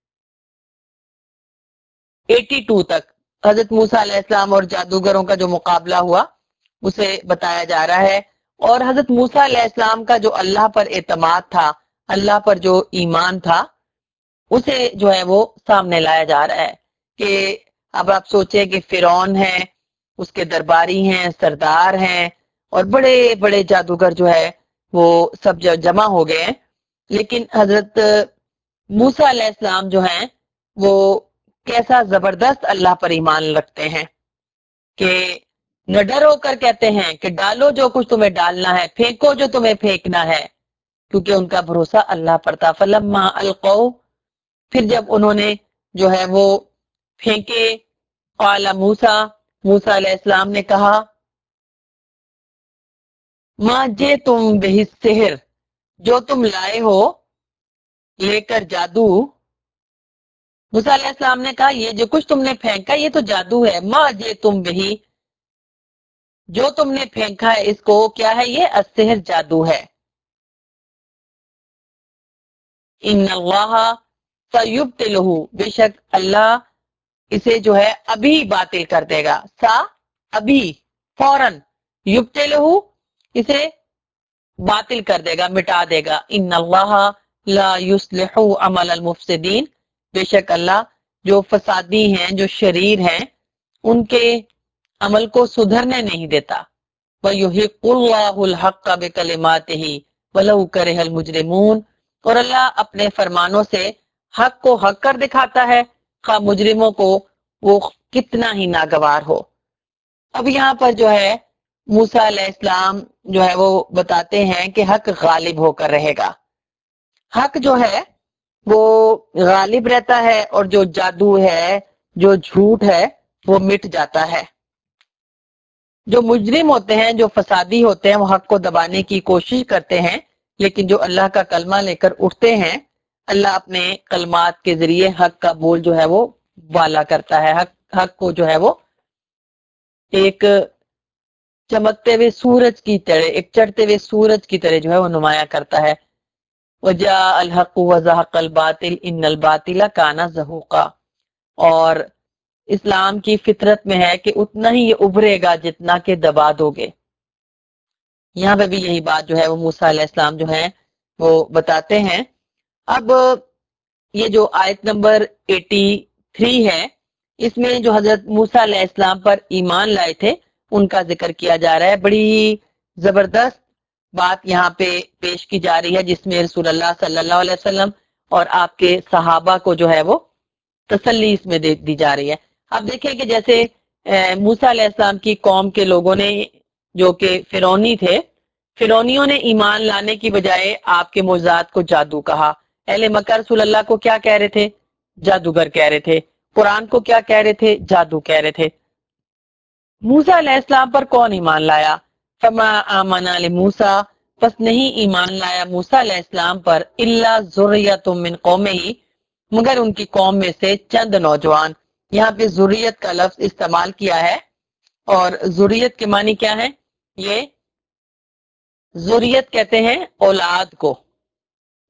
Speaker 1: 82 تک حضرت موسیٰ علیہ السلام اور جادوگروں کا جو مقابلہ ہوا اسے بتایا جا رہا ہے. اور حضرت موسیٰ علیہ السلام کا جو اللہ پر اعتماد تھا، اللہ پر جو ایمان تھا، اسے جو ہے وہ سامنے لایا جا رہا ہے. کہ اب آپ سوچیں کہ فرعون ہے، اس کے درباری ہیں، سردار ہیں، اور بڑے بڑے جادوگر جو ہے وہ سب جمع ہو گئے ہیں، لیکن حضرت موسیٰ علیہ السلام جو ہیں وہ کیسا زبردست اللہ پر ایمان رکھتے ہیں کہ نڈر ہو کر کہتے ہیں کہ ڈالو جو کچھ تمہیں ڈالنا ہے، پھینکو جو تمہیں پھینکنا ہے، کیونکہ ان کا بھروسہ اللہ پر تھا. فلما القوا، پھر جب انہوں نے جو ہے وہ پھینکے، قال موسیٰ، موسیٰ علیہ السلام نے کہا، ما جئتم بہ السحر، جو تم لائے ہو لے کر جادو. موسیٰ علیہ السلام نے کہا یہ جو کچھ تم نے پھینکا یہ تو جادو ہے. ما جئتم بہ، جو تم نے پھینکا ہے اس کو کیا ہے؟ یہ السحر، جادو ہے. ان اللہ سیبطلہ، بے شک اللہ اسے جو ہے ابھی باطل کر دے گا. ابھی، فوراً، یبطلہ، اسے باطل کر دے گا، مٹا دے گا. ان اللہ لا یصلح عمل المفسدین، بے شک اللہ جو فسادی ہیں، جو شریر ہیں، ان کے عمل کو سدھرنے نہیں دیتا. وَيُحِقُّ اللَّهُ الْحَقَّ بِكَلِمَاتِهِ وَلَوْ كَرِهَ الْمُجْرِمُونَ، اور اللہ اپنے فرمانوں سے حق کو حق کر دکھاتا ہے، خواہ مجرموں کو وہ کتنا ہی ناگوار ہو. اب یہاں پر جو ہے موسیٰ علیہ السلام جو ہے وہ بتاتے ہیں کہ حق غالب ہو کر رہے گا. حق جو ہے وہ غالب رہتا ہے، اور جو جادو ہے، جو جھوٹ ہے، وہ مٹ جاتا ہے. جو مجرم ہوتے ہیں، جو فسادی ہوتے ہیں، وہ حق کو دبانے کی کوشش کرتے ہیں، لیکن جو اللہ کا کلمہ لے کر اٹھتے ہیں، اللہ اپنے کلمات کے ذریعے حق کا بول جو ہے وہ بالا کرتا ہے. حق کو جو ہے وہ ایک چمکتے ہوئے سورج کی طرح، ایک چڑھتے ہوئے سورج کی طرح جو ہے وہ نمایاں کرتا ہے. وَجَاءَ الْحَقُّ وَزَهَقَ الْبَاطِلُ إِنَّ الْبَاطِلَ كَانَ زَهُوقًا، اور اسلام کی فطرت میں ہے کہ اتنا ہی یہ ابھرے گا جتنا کہ دبا دو گے. یہاں پہ بھی یہی بات جو ہے وہ موسیٰ علیہ السلام جو ہے وہ بتاتے ہیں. اب یہ جو آیت نمبر 83 ہے، اس میں جو حضرت موسیٰ علیہ السلام پر ایمان لائے تھے ان کا ذکر کیا جا رہا ہے. بڑی زبردست بات یہاں پہ پیش کی جا رہی ہے، جس میں رسول اللہ صلی اللہ علیہ وسلم اور آپ کے صحابہ کو جو ہے وہ تسلی اس میں دی جا رہی ہے. اب دیکھیں کہ جیسے موسیٰ علیہ السلام کی قوم کے لوگوں نے، جو کہ فرعونی تھے، فرعونیوں نے ایمان لانے کی بجائے آپ کے معجزات کو جادو کہا. اہل مکہ رسول اللہ کو کیا کہہ رہے تھے؟ جادوگر کہہ رہے تھے. قرآن کو کیا کہہ رہے تھے؟ جادو کہہ رہے تھے. موسیٰ علیہ السلام پر کون ایمان لایا؟ فما آمن لموسیٰ، پس نہیں ایمان لایا موسیٰ علیہ السلام پر، الا ذریۃ من قومہ، مگر ان کی قوم میں سے چند نوجوان. یہاں پہ ذریت کا لفظ استعمال کیا ہے، اور ذریت کے معنی کیا ہے؟ یہ ذریت کہتے ہیں اولاد کو.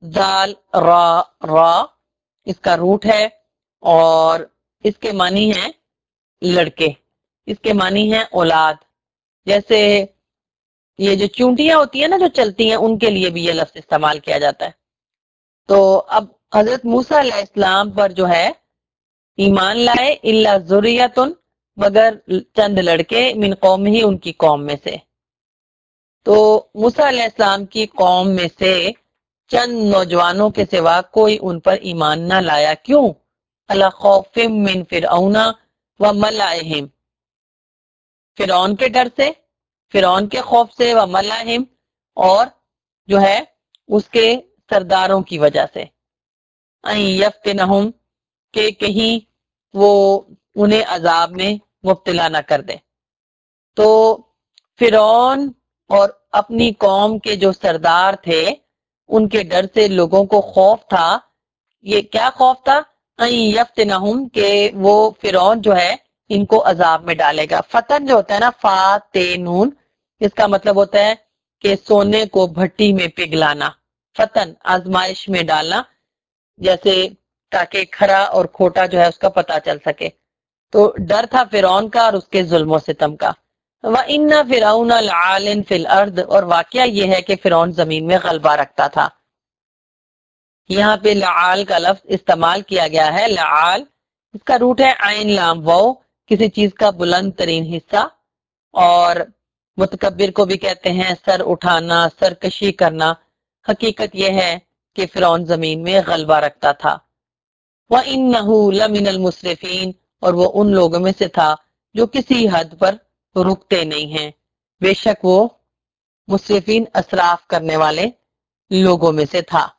Speaker 1: دال را را اس کا روٹ ہے اور اس کے معنی ہے لڑکے، اس کے معنی ہے اولاد. جیسے یہ جو چونٹیاں ہوتی ہیں نا جو چلتی ہیں ان کے لیے بھی یہ لفظ استعمال کیا جاتا ہے. تو اب حضرت موسیٰ علیہ السلام پر جو ہے ایمان لائے الا ذریتن مگر چند لڑکے من قوم ہی ان کی قوم میں سے. تو موسیٰ علیہ السلام کی قوم میں سے چند نوجوانوں کے سوا کوئی ان پر ایمان نہ لایا. کیوں؟ علی خوف من فرعون و ملئہم، فرعون کے ڈر سے، فرعون کے خوف سے، و ملئہم اور جو ہے اس کے سرداروں کی وجہ سے. ان یفتنہم کہ کہیں وہ انہیں عذاب میں مبتلا نہ کر دے. تو فرعون اور اپنی قوم کے جو سردار تھے ان کے ڈر سے لوگوں کو خوف تھا. یہ کیا خوف تھا؟ ان یفتنہم کہ وہ فرعون جو ہے ان کو عذاب میں ڈالے گا. فتن جو ہوتا ہے نا فا تے نون اس کا مطلب ہوتا ہے کہ سونے کو بھٹی میں پگھلانا. فتن آزمائش میں ڈالنا، جیسے تاکہ کھرا اور کھوٹا جو ہے اس کا پتہ چل سکے. تو ڈر تھا فرعون کا اور اس کے ظلم و ستم کا. وَإِنَّ فِرْعَوْنَ لَعَالٍ فِي الْأَرْضِ اور واقعہ یہ ہے کہ فرعون زمین میں غلبہ رکھتا تھا. یہاں پہ لعال کا لفظ استعمال کیا گیا ہے. لعال اس کا روٹ ہے عین لام واو، کسی چیز کا بلند ترین حصہ. اور متکبر کو بھی کہتے ہیں سر اٹھانا، سرکشی کرنا. حقیقت یہ ہے کہ فرعون زمین میں غلبہ رکھتا تھا. وَإِنَّهُ لَمِنَ الْمُسْرِفِينَ اور وہ ان لوگوں میں سے تھا جو کسی حد پر رکتے نہیں ہیں. بے شک وہ مسرفین اسراف کرنے والے لوگوں میں سے تھا.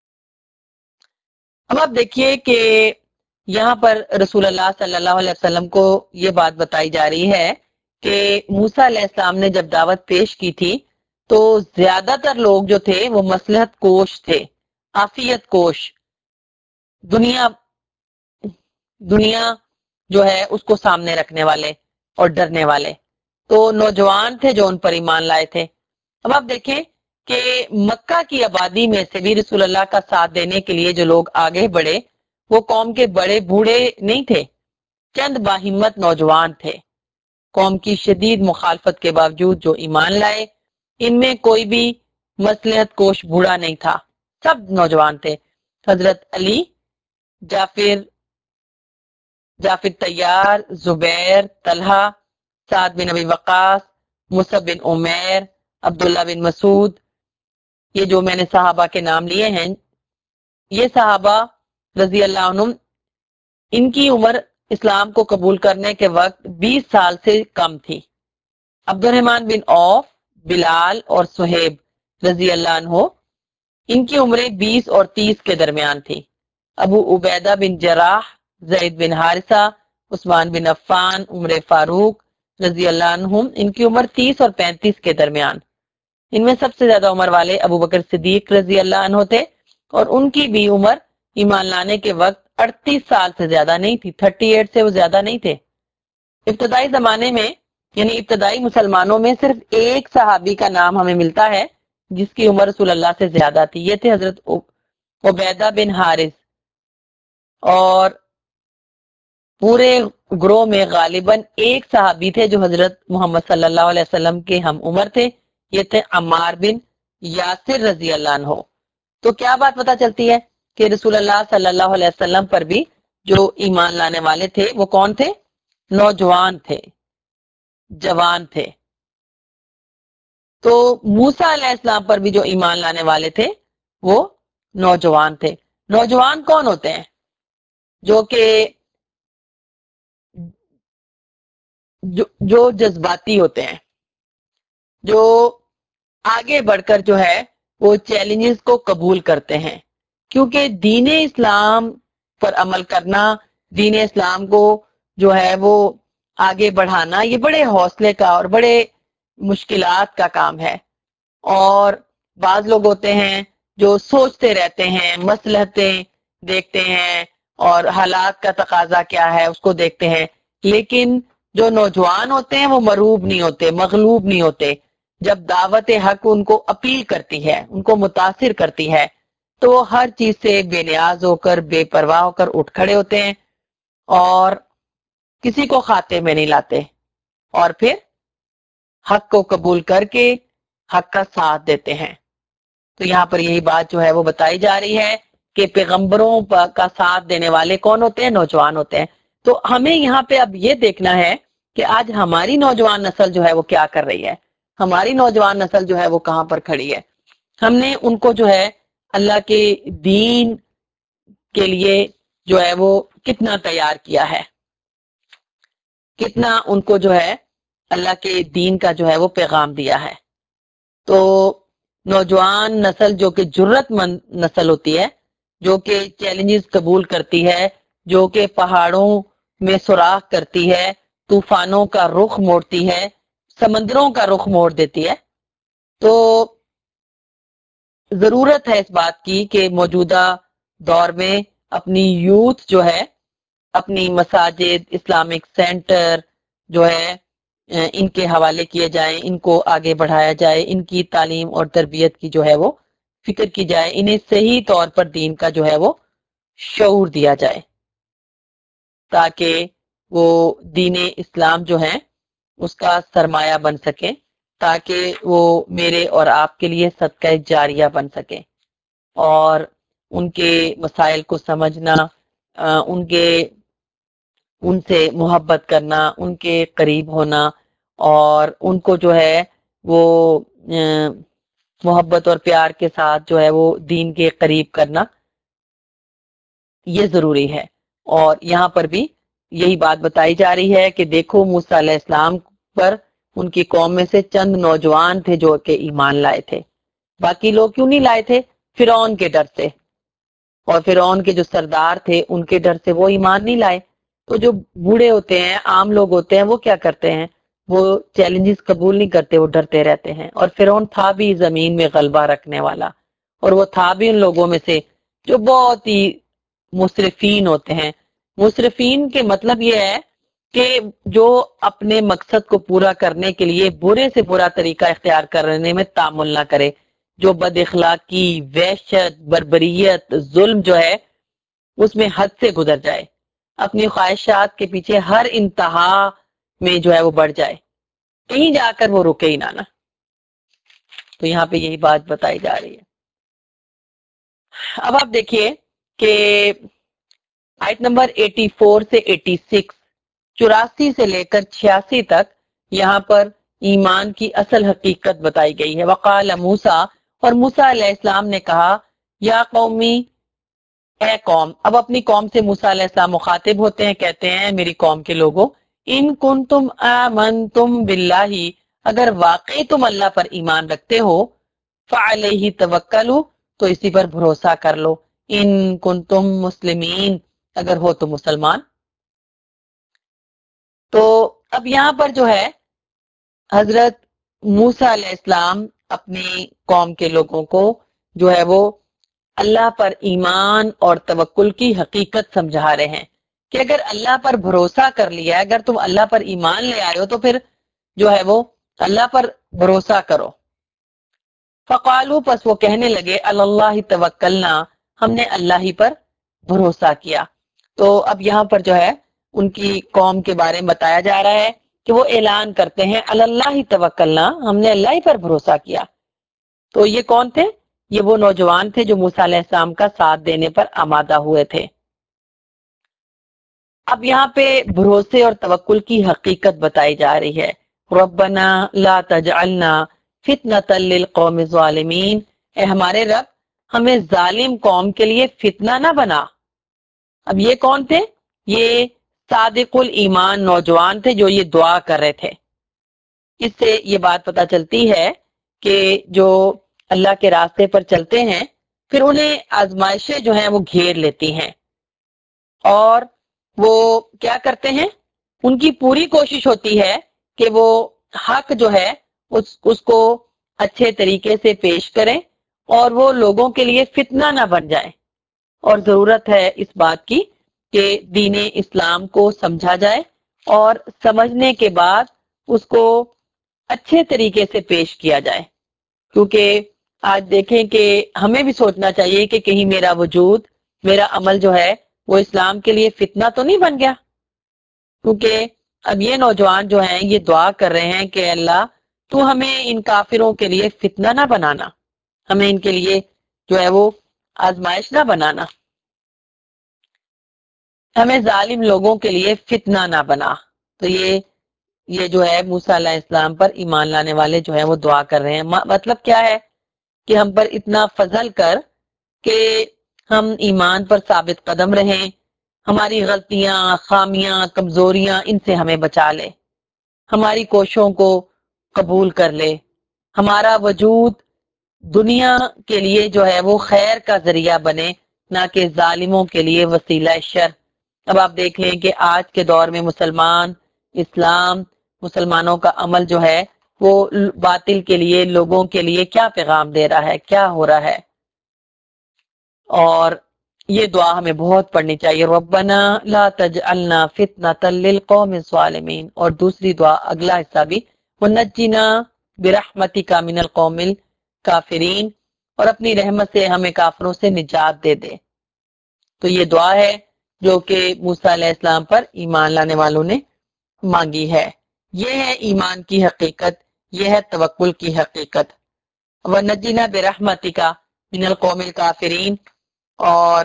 Speaker 1: اب آپ دیکھیے کہ یہاں پر رسول اللہ صلی اللہ علیہ وسلم کو یہ بات بتائی جا رہی ہے کہ موسیٰ علیہ السلام نے جب دعوت پیش کی تھی تو زیادہ تر لوگ جو تھے وہ مصلحت کوش تھے، عافیت کوش، دنیا جو ہے اس کو سامنے رکھنے والے اور ڈرنے والے. تو نوجوان تھے جو ان پر ایمان لائے تھے. اب آپ دیکھیں کہ مکہ کی آبادی میں سے بھی رسول اللہ کا ساتھ دینے کے لیے جو لوگ آگے بڑھے وہ قوم کے بڑے بوڑھے نہیں تھے، چند باہمت نوجوان تھے. قوم کی شدید مخالفت کے باوجود جو ایمان لائے ان میں کوئی بھی مصلحت کوش بوڑھا نہیں تھا، سب نوجوان تھے. حضرت علی، جعفر طیار، زبیر، طلحہ، سعد بن ابی وقاص، مصعب بن عمیر، عبداللہ بن مسعود، یہ جو میں نے صحابہ کے نام لیے ہیں، یہ صحابہ رضی اللہ عنہم ان کی عمر اسلام کو قبول کرنے کے وقت 20 سال سے کم تھی. عبد الرحمن بن عوف، بلال اور صہیب رضی اللہ عنہ ان کی عمریں 20 اور 30 کے درمیان تھی. ابو عبیدہ بن جراح، زید بن حارثہ، عثمان بن عفان، عمر فاروق رضی اللہ عنہم ان کی عمر 30 اور 35 کے درمیان. ان میں سب سے زیادہ عمر والے ابو بکر صدیق رضی اللہ عنہ تھے اور ان کی بھی عمر ایمان لانے کے وقت 38 سال سے زیادہ نہیں تھی، 38 سے وہ زیادہ نہیں تھے. ابتدائی زمانے میں یعنی ابتدائی مسلمانوں میں صرف ایک صحابی کا نام ہمیں ملتا ہے جس کی عمر رسول اللہ سے زیادہ تھی. یہ تھے حضرت عبیدہ بن حارث. اور پورے گروہ میں غالباً ایک صحابی تھے جو حضرت محمد صلی اللہ علیہ وسلم کے ہم عمر تھے. یہ تھے عمار بن یاسر رضی اللہ عنہ. تو کیا بات پتہ چلتی ہے کہ رسول اللہ صلی اللہ علیہ وسلم پر بھی جو ایمان لانے والے تھے وہ کون تھے؟ نوجوان تھے، جوان تھے. تو موسیٰ علیہ السلام پر بھی جو ایمان لانے والے تھے وہ نوجوان تھے. نوجوان کون ہوتے ہیں؟ جو کہ جو جذباتی ہوتے ہیں، جو آگے بڑھ کر جو ہے وہ چیلنجز کو قبول کرتے ہیں. کیونکہ دین اسلام پر عمل کرنا، دین اسلام کو جو ہے وہ آگے بڑھانا یہ بڑے حوصلے کا اور بڑے مشکلات کا کام ہے. اور بعض لوگ ہوتے ہیں جو سوچتے رہتے ہیں، مصلحتیں دیکھتے ہیں اور حالات کا تقاضا کیا ہے اس کو دیکھتے ہیں. لیکن جو نوجوان ہوتے ہیں وہ مروب نہیں ہوتے، مغلوب نہیں ہوتے. جب دعوت حق ان کو اپیل کرتی ہے، ان کو متاثر کرتی ہے تو وہ ہر چیز سے بے نیاز ہو کر بے پرواہ ہو کر اٹھ کھڑے ہوتے ہیں اور کسی کو خاتے میں نہیں لاتے، اور پھر حق کو قبول کر کے حق کا ساتھ دیتے ہیں۔ تو یہاں پر یہی بات جو ہے وہ بتائی جا رہی ہے کہ پیغمبروں کا ساتھ دینے والے کون ہوتے ہیں؟ نوجوان ہوتے ہیں۔ تو ہمیں یہاں پہ اب یہ دیکھنا ہے کہ آج ہماری نوجوان نسل جو ہے وہ کیا کر رہی ہے، ہماری نوجوان نسل جو ہے وہ کہاں پر کھڑی ہے۔ ہم نے ان کو جو ہے اللہ کے دین کے لیے جو ہے وہ کتنا تیار کیا ہے، کتنا ان کو جو ہے اللہ کے دین کا جو ہے وہ پیغام دیا ہے۔ تو نوجوان نسل جو کہ جرت مند نسل ہوتی ہے، جو کہ چیلنجز قبول کرتی ہے، جو کہ پہاڑوں میں سوراخ کرتی ہے، طوفانوں کا رخ موڑتی ہے، سمندروں کا رخ موڑ دیتی ہے، تو ضرورت ہے اس بات کی کہ موجودہ دور میں اپنی یوتھ جو ہے، اپنی مساجد، اسلامک سینٹر جو ہے ان کے حوالے کیے جائیں، ان کو آگے بڑھایا جائے، ان کی تعلیم اور تربیت کی جو ہے وہ فکر کی جائے، انہیں صحیح طور پر دین کا جو ہے وہ شعور دیا جائے، تاکہ وہ دین اسلام جو ہے اس کا سرمایہ بن سکے، تاکہ وہ میرے اور آپ کے لیے صدقہ جاریہ بن سکے، اور ان کے مسائل کو سمجھنا، ان سے محبت کرنا، ان کے قریب ہونا، اور ان کو جو ہے وہ محبت اور پیار کے ساتھ جو ہے وہ دین کے قریب کرنا، یہ ضروری ہے۔ اور یہاں پر بھی یہی بات بتائی جا رہی ہے کہ دیکھو موسیٰ علیہ السلام پر ان کی قوم میں سے چند نوجوان تھے جو کہ ایمان لائے تھے، باقی لوگ کیوں نہیں لائے تھے؟ فرعون کے ڈر سے، اور فرعون کے جو سردار تھے ان کے ڈر سے وہ ایمان نہیں لائے۔ تو جو بوڑھے ہوتے ہیں، عام لوگ ہوتے ہیں، وہ کیا کرتے ہیں؟ وہ چیلنجز قبول نہیں کرتے، وہ ڈرتے رہتے ہیں۔ اور فرعون تھا بھی زمین میں غلبہ رکھنے والا، اور وہ تھا بھی ان لوگوں میں سے جو بہت ہی مسرفین ہوتے ہیں۔ مسرفین کے مطلب یہ ہے کہ جو اپنے مقصد کو پورا کرنے کے لیے برے سے برا طریقہ اختیار کرنے میں تعامل نہ کرے، جو بد اخلاقی، وحشت، بربریت، ظلم جو ہے اس میں حد سے گزر جائے، اپنی خواہشات کے پیچھے ہر انتہا میں جو ہے وہ بڑھ جائے، کہیں جا کر وہ رکے ہی نہ۔ تو یہاں پہ یہی بات بتائی جا رہی ہے۔ اب آپ دیکھیے کہ آیت نمبر 84 سے 86، 84 سے لے کر 86 تک یہاں پر ایمان کی اصل حقیقت بتائی گئی ہے۔ وقال موسیٰ، اور موسیٰ علیہ السلام نے کہا، یا قومی، اے قوم۔ اب اپنی قوم سے موسیٰ علیہ السلام مخاطب ہوتے ہیں، کہتے ہیں میری قوم کے لوگوں، ان کنتم آمنتم باللہ، اگر واقعی تم اللہ پر ایمان رکھتے ہو، فعلیہ توکلوا، تو اسی پر بھروسہ کر لو، ان کنتم مسلمین، اگر ہو تو مسلمان۔ تو اب یہاں پر جو ہے حضرت موسیٰ علیہ السلام اپنی قوم کے لوگوں کو جو ہے وہ اللہ پر ایمان اور توکل کی حقیقت سمجھا رہے ہیں کہ اگر اللہ پر بھروسہ کر لیا، اگر تم اللہ پر ایمان لے آئے ہو تو پھر جو ہے وہ اللہ پر بھروسہ کرو۔ فقالو، پس وہ کہنے لگے، اللہ توکلنا، ہم نے اللہ ہی پر بھروسہ کیا۔ تو اب یہاں پر جو ہے ان کی قوم کے بارے میں بتایا جا رہا ہے کہ وہ اعلان کرتے ہیں اللہ توکلنا، ہم نے اللہ ہی پر بھروسہ کیا۔ تو یہ کون تھے؟ یہ وہ نوجوان تھے جو موسیٰ علیہ السلام کا ساتھ دینے پر آمادہ ہوئے تھے۔ اب یہاں پہ بھروسے اور توکل کی حقیقت بتائی جا رہی ہے۔ ربنا لا تجعلنا فتنة للقوم الظالمین، اے ہمارے رب، ہمیں ظالم قوم کے لیے فتنہ نہ بنا۔ اب یہ کون تھے؟ یہ صادق الایمان نوجوان تھے جو یہ دعا کر رہے تھے۔ اس سے یہ بات پتہ چلتی ہے کہ جو اللہ کے راستے پر چلتے ہیں پھر انہیں آزمائشیں جو ہیں وہ گھیر لیتی ہیں، اور وہ کیا کرتے ہیں؟ ان کی پوری کوشش ہوتی ہے کہ وہ حق جو ہے اس کو اچھے طریقے سے پیش کریں اور وہ لوگوں کے لیے فتنہ نہ بن جائے۔ اور ضرورت ہے اس بات کی کہ دین اسلام کو سمجھا جائے اور سمجھنے کے بعد اس کو اچھے طریقے سے پیش کیا جائے، کیونکہ آج دیکھیں کہ ہمیں بھی سوچنا چاہیے کہ کہیں میرا وجود، میرا عمل جو ہے وہ اسلام کے لیے فتنہ تو نہیں بن گیا. کیونکہ اب یہ نوجوان جو ہیں یہ دعا کر رہے ہیں کہ اللہ تو ہمیں ان کافروں کے لیے فتنہ نہ بنانا، ہمیں ان کے لیے جو ہے وہ آزمائش نہ بنانا، ہمیں ظالم لوگوں کے لیے فتنہ نہ بنا. تو یہ جو ہے موسیٰ علیہ السلام پر ایمان لانے والے جو ہیں وہ دعا کر رہے ہیں. مطلب کیا ہے کہ ہم پر اتنا فضل کر کہ ہم ایمان پر ثابت قدم رہیں، ہماری غلطیاں، خامیاں، کمزوریاں ان سے ہمیں بچا لے، ہماری کوششوں کو قبول کر لے، ہمارا وجود دنیا کے لیے جو ہے وہ خیر کا ذریعہ بنے، نہ کہ ظالموں کے لیے وسیلہ شر. اب آپ دیکھ لیں کہ آج کے دور میں مسلمان، اسلام، مسلمانوں کا عمل جو ہے وہ باطل کے لیے، لوگوں کے لیے کیا پیغام دے رہا ہے، کیا ہو رہا ہے. اور یہ دعا ہمیں بہت پڑھنی چاہیے، ربنا لا تجعلنا فتنة للقوم الظالمین. اور دوسری دعا اگلا حصہ بھی ونجنا برحمتک من القوم الکافرین، اور اپنی رحمت سے ہمیں کافروں سے نجات دے دے. تو یہ دعا ہے جو کہ موسیٰ علیہ السلام پر ایمان لانے والوں نے مانگی ہے. یہ ہے ایمان کی حقیقت، یہ ہے توکل کی حقیقت. وَنَجِّنَا بِرَحْمَتِكَ مِنَ الْقَوْمِ الْكَافِرِينَ. اور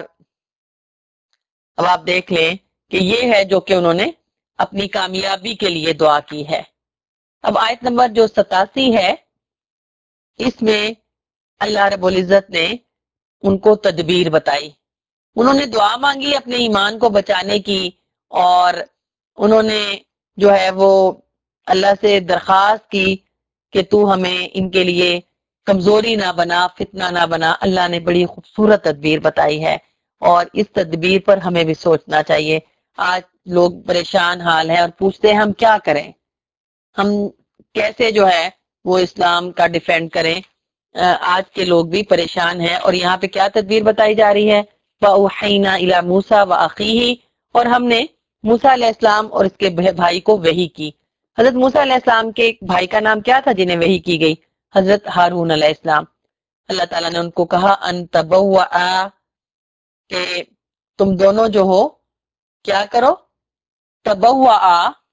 Speaker 1: اب آپ دیکھ لیں کہ یہ ہے جو کہ انہوں نے اپنی کامیابی کے لیے دعا کی ہے. اب آیت نمبر جو 87 ہے، اس میں اللہ رب العزت نے ان کو تدبیر بتائی. انہوں نے دعا مانگی اپنے ایمان کو بچانے کی، اور انہوں نے جو ہے وہ اللہ سے درخواست کی کہ تو ہمیں ان کے لیے کمزوری نہ بنا، فتنہ نہ بنا. اللہ نے بڑی خوبصورت تدبیر بتائی ہے، اور اس تدبیر پر ہمیں بھی سوچنا چاہیے. آج لوگ پریشان حال ہیں اور پوچھتے ہیں ہم کیا کریں، ہم کیسے جو ہے وہ اسلام کا ڈیفینڈ کریں. آج کے لوگ بھی پریشان ہیں، اور یہاں پہ کیا تدبیر بتائی جا رہی ہے، وَأَوْحَيْنَا إِلَى مُوسَى وَأَخِيهِ. اور ہم نے موسیٰ علیہ السلام اور اس کے بھائی کو وحی کی. حضرت موسیٰ علیہ السلام کے ایک بھائی کا نام کیا تھا جنہیں وحی کی گئی؟ حضرت ہارون علیہ السلام. اللہ تعالیٰ نے ان کو کہا ان تبوآ، کہ تم دونوں جو ہو کیا کرو، تبوآ،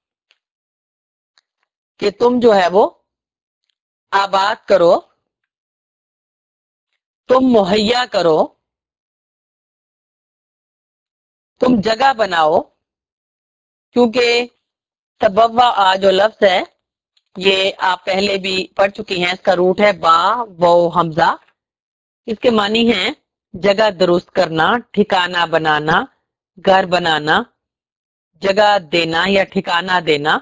Speaker 1: کہ تم جو ہے وہ آباد کرو، تم مہیا کرو، تم جگہ بناؤ. کیونکہ تبوآ جو لفظ ہے یہ آپ پہلے بھی پڑھ چکی ہیں، اس کا روٹ ہے با و حمزہ. اس کے معنی ہیں جگہ درست کرنا، ٹھکانہ بنانا، گھر بنانا، جگہ دینا یا ٹھکانہ دینا.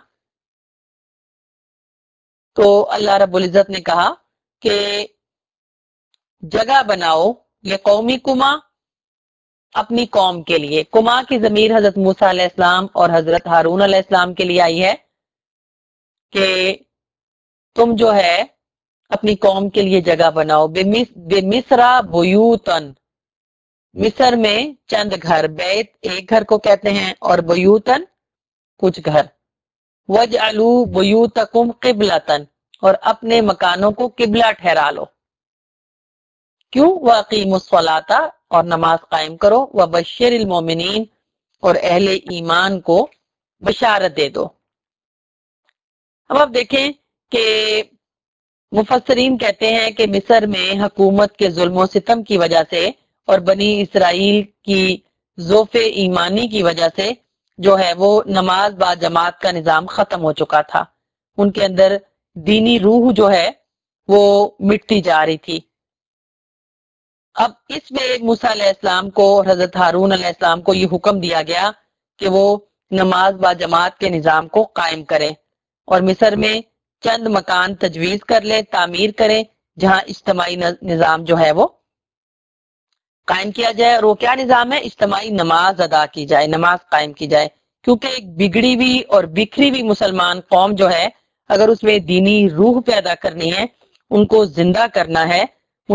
Speaker 1: تو اللہ رب العزت نے کہا کہ جگہ بناؤ یہ قومی کما، اپنی قوم کے لیے. کما کی ضمیر حضرت موسیٰ علیہ السلام اور حضرت ہارون علیہ السلام کے لیے آئی ہے کہ تم جو ہے اپنی قوم کے لیے جگہ بناؤ. بے مصرا بیوتن، مصر میں چند گھر، بیت ایک گھر کو کہتے ہیں، اور بیوتن کچھ گھر. وَجْعَلُوا بُيُوتَكُمْ قِبْلَةً، اور اپنے مکانوں کو قبلہ ٹھہرا لو. کیوں؟ وَأَقِيمُوا الصَّلَاةَ، اور نماز قائم کرو. وَبَشِّرِ الْمُؤْمِنِينَ، اور اہل ایمان کو بشارت دے دو. اب آپ دیکھیں کہ مفسرین کہتے ہیں کہ مصر میں حکومت کے ظلم و ستم کی وجہ سے اور بنی اسرائیل کی ضعف ایمانی کی وجہ سے جو ہے وہ نماز با جماعت کا نظام ختم ہو چکا تھا. ان کے اندر دینی روح جو ہے وہ مٹتی جا رہی تھی. اب اس میں موسیٰ علیہ السلام کو اور حضرت ہارون علیہ السلام کو یہ حکم دیا گیا کہ وہ نماز با جماعت کے نظام کو قائم کریں، اور مصر میں چند مکان تجویز کر لے، تعمیر کریں، جہاں اجتماعی نظام جو ہے وہ قائم کیا جائے. اور وہ کیا نظام ہے؟ اجتماعی نماز ادا کی جائے، نماز قائم کی جائے. کیونکہ ایک بگڑی ہوئی اور بکھری ہوئی مسلمان قوم جو ہے، اگر اس میں دینی روح پیدا کرنی ہے، ان کو زندہ کرنا ہے، ان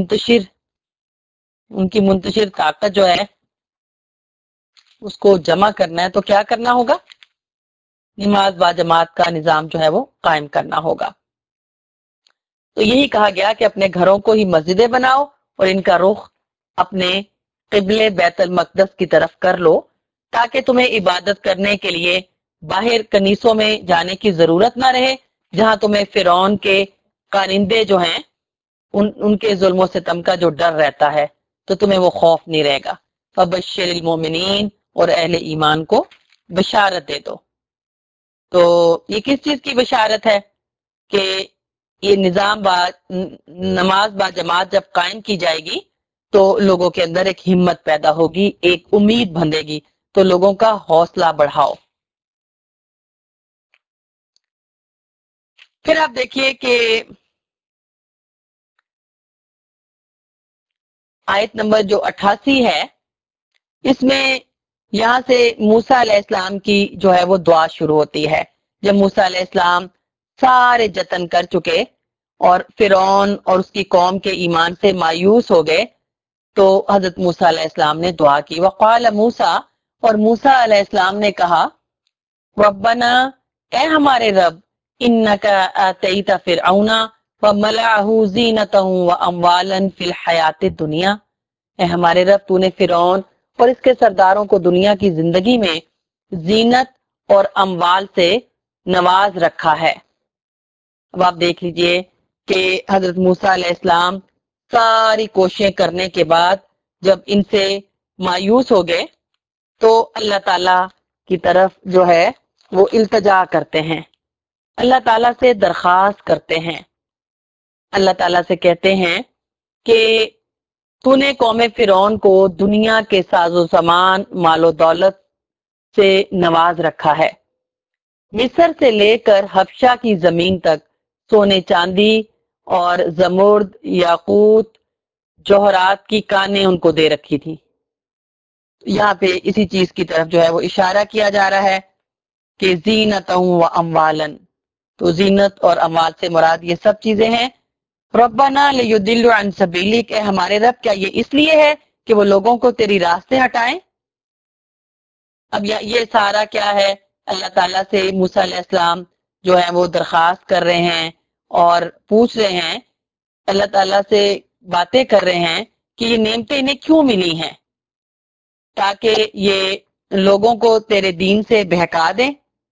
Speaker 1: کی منتشر طاقت جو ہے اس کو جمع کرنا ہے، تو کیا کرنا ہوگا؟ نماز با جماعت کا نظام جو ہے وہ قائم کرنا ہوگا. تو یہی کہا گیا کہ اپنے گھروں کو ہی مسجدیں بناؤ اور ان کا رخ اپنے قبلے بیت المقدس کی طرف کر لو تاکہ تمہیں عبادت کرنے کے لیے باہر کنیسوں میں جانے کی ضرورت نہ رہے، جہاں تمہیں فرعون کے کارندے جو ہیں ان کے ظلم و ستم کا جو ڈر رہتا ہے، تو تمہیں وہ خوف نہیں رہے گا۔ فبشر المومنین، اور اہل ایمان کو بشارت دے دو۔ تو یہ کس چیز کی بشارت ہے؟ کہ یہ نظام نماز با جماعت جب قائم کی جائے گی تو لوگوں کے اندر ایک ہمت پیدا ہوگی، ایک امید بندھے گی، تو لوگوں کا حوصلہ بڑھاؤ۔ پھر آپ دیکھیے کہ آیت نمبر جو 88 ہے، اس میں یہاں سے موسیٰ علیہ السلام کی جو ہے وہ دعا شروع ہوتی ہے۔ جب موسیٰ علیہ السلام سارے جتن کر چکے اور فرعون اور اس کی قوم کے ایمان سے مایوس ہو گئے، تو حضرت موسیٰ علیہ السلام نے دعا کی۔ وقال موسیٰ، اور موسیٰ علیہ السلام نے کہا، ربنا، اے ہمارے رب، انکا آتیت فرعون وملعہ زینتہ واموالا فی الحیات الدنیا، اے ہمارے رب، تو نے فرعون اور اس کے سرداروں کو دنیا کی زندگی میں زینت اور اموال سے نواز رکھا ہے۔ اب آپ دیکھ لیجئے کہ حضرت موسیٰ علیہ السلام ساری کوششیں کرنے کے بعد جب ان سے مایوس ہو گئے تو اللہ تعالی کی طرف جو ہے وہ التجا کرتے ہیں، اللہ تعالیٰ سے درخواست کرتے ہیں، اللہ تعالیٰ سے کہتے ہیں کہ تو نے قوم فرعون کو دنیا کے ساز و سامان، مال و دولت سے نواز رکھا ہے، مصر سے لے کر حبشہ کی زمین تک سونے چاندی اور زمرد، یاقوت، جوہرات کی کانیں ان کو دے رکھی تھی۔ یہاں پہ اسی چیز کی طرف جو ہے وہ اشارہ کیا جا رہا ہے کہ زینتً و اموالاً، تو زینت اور اموال سے مراد یہ سب چیزیں ہیں۔ ربنا لیضلوا عن سبیلک، اے ہمارے رب، کیا یہ اس لیے ہے کہ وہ لوگوں کو تیری راستے ہٹائیں؟ اب یہ سارا کیا ہے؟ اللہ تعالیٰ سے موسیٰ علیہ السلام جو ہے وہ درخواست کر رہے ہیں اور پوچھ رہے ہیں، اللہ تعالیٰ سے باتیں کر رہے ہیں کہ یہ نعمتیں انہیں کیوں ملی ہیں، تاکہ یہ لوگوں کو تیرے دین سے بہکا دیں۔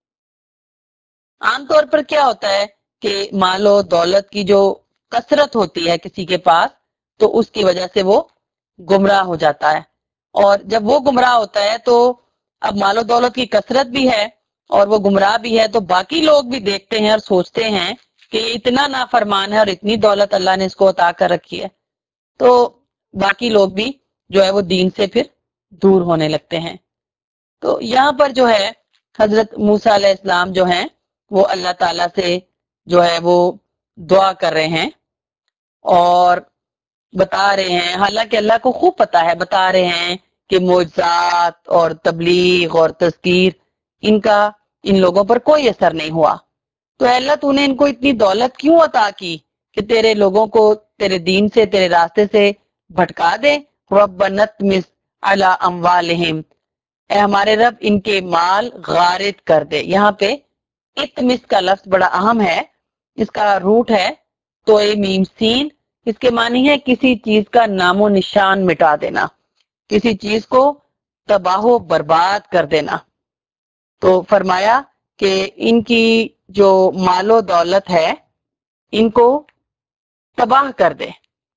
Speaker 1: عام طور پر کیا ہوتا ہے کہ مال و دولت کی جو کثرت ہوتی ہے کسی کے پاس، تو اس کی وجہ سے وہ گمراہ ہو جاتا ہے، اور جب وہ گمراہ ہوتا ہے تو اب مال و دولت کی کثرت بھی ہے اور وہ گمراہ بھی ہے، تو باقی لوگ بھی دیکھتے ہیں اور سوچتے ہیں کہ اتنا نافرمان ہے اور اتنی دولت اللہ نے اس کو عطا کر رکھی ہے، تو باقی لوگ بھی جو ہے وہ دین سے پھر دور ہونے لگتے ہیں۔ تو یہاں پر جو ہے حضرت موسیٰ علیہ السلام جو ہیں وہ اللہ تعالیٰ سے جو ہے وہ دعا کر رہے ہیں اور بتا رہے ہیں، حالانکہ اللہ کو خوب پتا ہے، بتا رہے ہیں کہ معجزات اور تبلیغ اور تذکیر ان کا ان لوگوں پر کوئی اثر نہیں ہوا، تو اے اللہ تو نے ان کو اتنی دولت کیوں عطا کی کہ تیرے لوگوں کو تیرے دین سے، تیرے راستے سے بھٹکا دے۔ ربنا اطمس علی اموالہم، اے ہمارے رب ان کے مال غارت کر دے۔ یہاں پہ اطمس کا لفظ بڑا اہم ہے، اس کا روٹ ہے تو میم سین، اس کے معنی ہے کسی چیز کا نام و نشان مٹا دینا، کسی چیز کو تباہ و برباد کر دینا۔ تو فرمایا کہ ان کی جو مال و دولت ہے ان کو تباہ کر دے،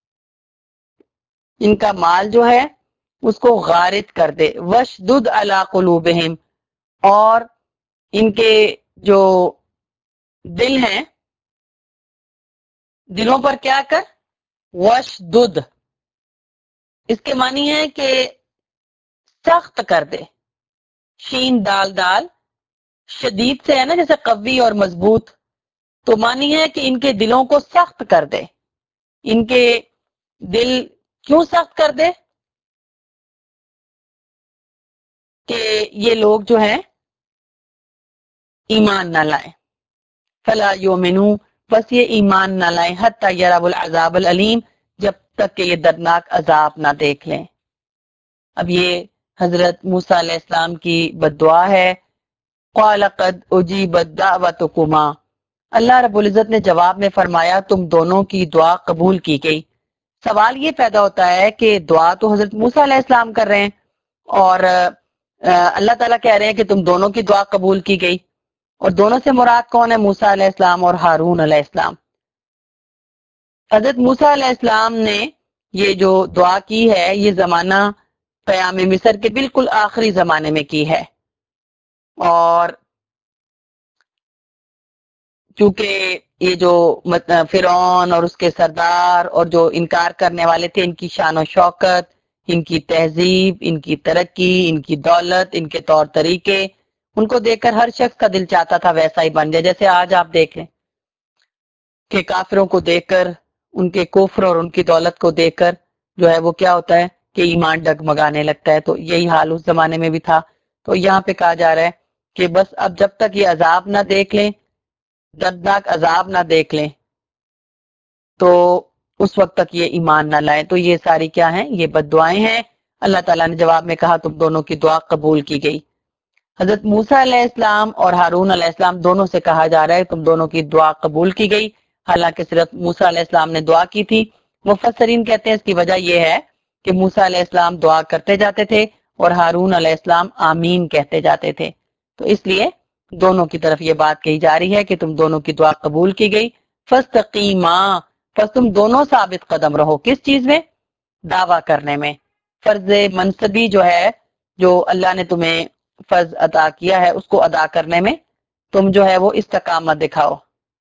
Speaker 1: ان کا مال جو ہے اس کو غارت کر دے۔ وشدد علی قلوبہم، اور ان کے جو دل ہیں، دلوں پر کیا کر؟ وشدد، اس کے معنی ہے کہ سخت کر دے، شین دال دال، شدید سے ہے نا جیسے قوی اور مضبوط، تو معنی ہے کہ ان کے دلوں کو سخت کر دے۔ ان کے دل کیوں سخت کر دے؟ کہ یہ لوگ جو ہیں ایمان نہ لائیں، فلا یؤمنون، بس یہ ایمان نہ لائیں، حتی یروا العذاب العلیم، جب تک کہ یہ دردناک عذاب نہ دیکھ لیں۔ اب یہ حضرت موسیٰ علیہ السلام کی بد دعا ہے۔ قال قد اجیبت دعوتکما، اللہ رب العزت نے جواب میں فرمایا تم دونوں کی دعا قبول کی گئی۔ سوال یہ پیدا ہوتا ہے کہ دعا تو حضرت موسیٰ علیہ السلام کر رہے ہیں اور اللہ تعالیٰ کہہ رہے ہیں کہ تم دونوں کی دعا قبول کی گئی، اور دونوں سے مراد کون ہے؟ موسیٰ علیہ السلام اور ہارون علیہ السلام۔ حضرت موسیٰ علیہ السلام نے یہ جو دعا کی ہے یہ زمانہ قیام مصر کے بالکل آخری زمانے میں کی ہے، اور چونکہ یہ جو فرعون اور اس کے سردار اور جو انکار کرنے والے تھے، ان کی شان و شوکت، ان کی تہذیب، ان کی ترقی، ان کی دولت، ان کے طور طریقے، ان کو دیکھ کر ہر شخص کا دل چاہتا تھا ویسا ہی بن جائے۔ جیسے آج آپ دیکھیں کہ کافروں کو دیکھ کر، ان کے کفر اور ان کی دولت کو دیکھ کر جو ہے وہ کیا ہوتا ہے کہ ایمان ڈگمگانے لگتا ہے۔ تو یہی حال اس زمانے میں بھی تھا۔ تو یہاں پہ کہا جا رہا ہے کہ بس اب جب تک یہ عذاب نہ دیکھ لیں، دردناک عذاب نہ دیکھ لیں، تو اس وقت تک یہ ایمان نہ لائیں۔ تو یہ ساری کیا ہیں؟ یہ بد دعائیں ہیں۔ اللہ تعالیٰ نے جواب میں کہا تم دونوں کی دعا قبول کی گئی۔ حضرت موسیٰ علیہ السلام اور ہارون علیہ السلام دونوں سے کہا جا رہا ہے تم دونوں کی دعا قبول کی گئی، حالانکہ صرف موسیٰ علیہ السلام نے دعا کی تھی۔ مفسرین کہتے ہیں اس کی وجہ یہ ہے کہ موسیٰ علیہ السلام دعا کرتے جاتے تھے اور ہارون علیہ السلام آمین کہتے جاتے تھے، تو اس لیے دونوں کی طرف یہ بات کہی جا رہی ہے کہ تم دونوں کی دعا قبول کی گئی۔ فاستقیما، پس تم دونوں ثابت قدم رہو، کس چیز میں؟ دعویٰ کرنے میں۔ فرض منصبی جو ہے، جو اللہ نے تمہیں فرض عطا کیا ہے اس کو ادا کرنے میں تم جو ہے وہ استقامت دکھاؤ۔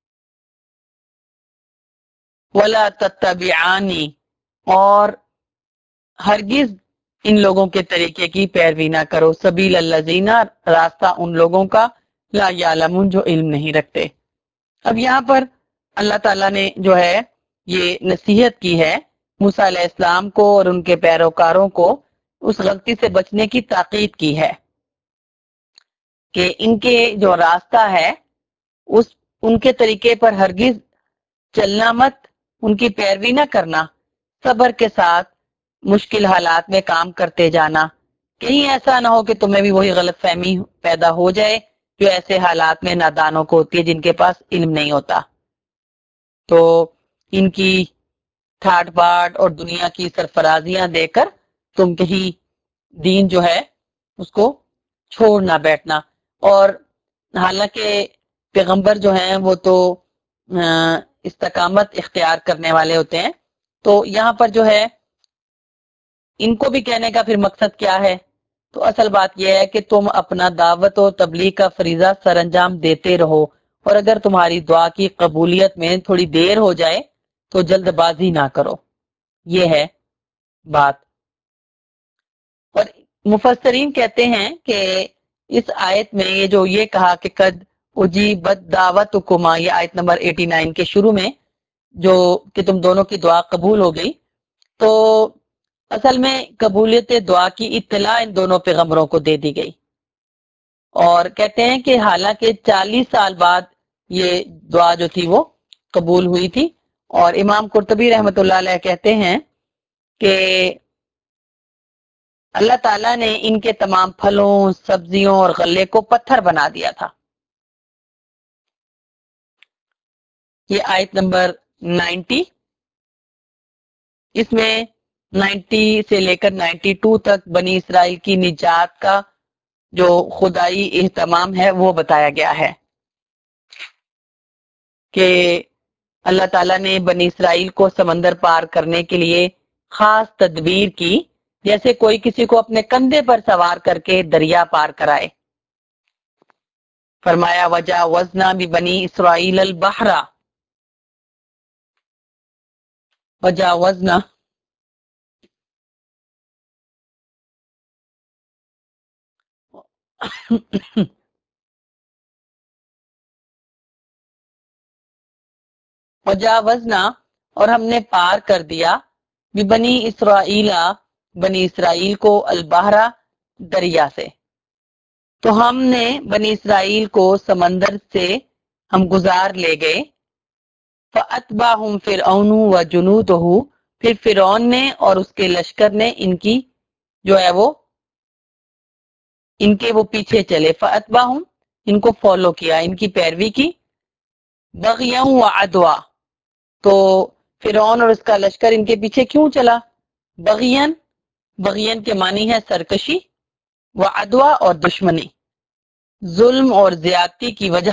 Speaker 1: وَلَا تَتَّبِعَانِ، اور ہرگز ان لوگوں کے طریقے کی پیروی نہ کرو، سبیل الذین، راستہ ان لوگوں کا، لا یعلمون، جو علم نہیں رکھتے۔ اب یہاں پر اللہ تعالیٰ نے جو ہے یہ نصیحت کی ہے موسیٰ علیہ السلام کو اور ان کے پیروکاروں کو، اس غلطی سے بچنے کی تاکید کی ہے کہ ان کے جو راستہ ہے اس ان کے طریقے پر ہرگز چلنا مت، ان کی پیروی نہ کرنا، صبر کے ساتھ مشکل حالات میں کام کرتے جانا، کہیں ایسا نہ ہو کہ تمہیں بھی وہی غلط فہمی پیدا ہو جائے جو ایسے حالات میں نادانوں کو ہوتی ہے جن کے پاس علم نہیں ہوتا۔ تو ان کی ٹھاٹ باٹ اور دنیا کی سرفرازیاں دے کر تم کہیں دین جو ہے اس کو چھوڑ نہ بیٹھنا۔ اور حالانکہ پیغمبر جو ہیں وہ تو استقامت اختیار کرنے والے ہوتے ہیں، تو یہاں پر جو ہے ان کو بھی کہنے کا پھر مقصد کیا ہے؟ تو اصل بات یہ ہے کہ تم اپنا دعوت و تبلیغ کا فریضہ سر انجام دیتے رہو، اور اگر تمہاری دعا کی قبولیت میں تھوڑی دیر ہو جائے تو جلد بازی نہ کرو، یہ ہے بات۔ اور مفسرین کہتے ہیں کہ اس آیت میں یہ جو یہ کہا کہ قد اجیبت دعوتکما، یہ آیت نمبر 89 کے شروع میں جو کہ تم دونوں کی دعا قبول ہو گئی، تو اصل میں قبولیت دعا کی اطلاع ان دونوں پیغمبروں کو دے دی گئی، اور کہتے ہیں کہ حالانکہ 40 سال بعد یہ دعا جو تھی وہ قبول ہوئی تھی۔ اور امام قرطبی رحمۃ اللہ علیہ کہتے ہیں کہ اللہ تعالیٰ نے ان کے تمام پھلوں، سبزیوں اور غلے کو پتھر بنا دیا تھا۔ یہ آیت نمبر 90، اس میں 90 سے لے کر 92 تک بنی اسرائیل کی نجات کا جو خدائی اہتمام ہے وہ بتایا گیا ہے کہ اللہ تعالیٰ نے بنی اسرائیل کو سمندر پار کرنے کے لیے خاص تدبیر کی، جیسے کوئی کسی کو اپنے کندھے پر سوار کر کے دریا پار کرائے۔ فرمایا وجاوزنا ببنی اسرائیل البحر، وجاوزنا وجاوزنا، اور ہم نے پار کر دیا، ببنی اسرائیل، بنی اسرائیل کو، البحرہ، دریا سے۔ تو ہم نے بنی اسرائیل کو سمندر سے ہم گزار لے گئے۔ فَأَتْبَعَهُمْ فِرْعَوْنُ وَجُنُودُهُ، پھر فرعون نے اور اس کے لشکر نے ان کی جو ہے وہ ان کے وہ پیچھے چلے، فَأَتْبَعَهُمْ، ان کو فالو کیا، ان کی پیروی کی، بغیا و عدوا، تو فرعون اور اس کا لشکر ان کے پیچھے کیوں چلا؟ بغین، بغین کے معنی ہے سرکشی، و عدوا اور دشمنی، ظلم اور زیادتی کی وجہ،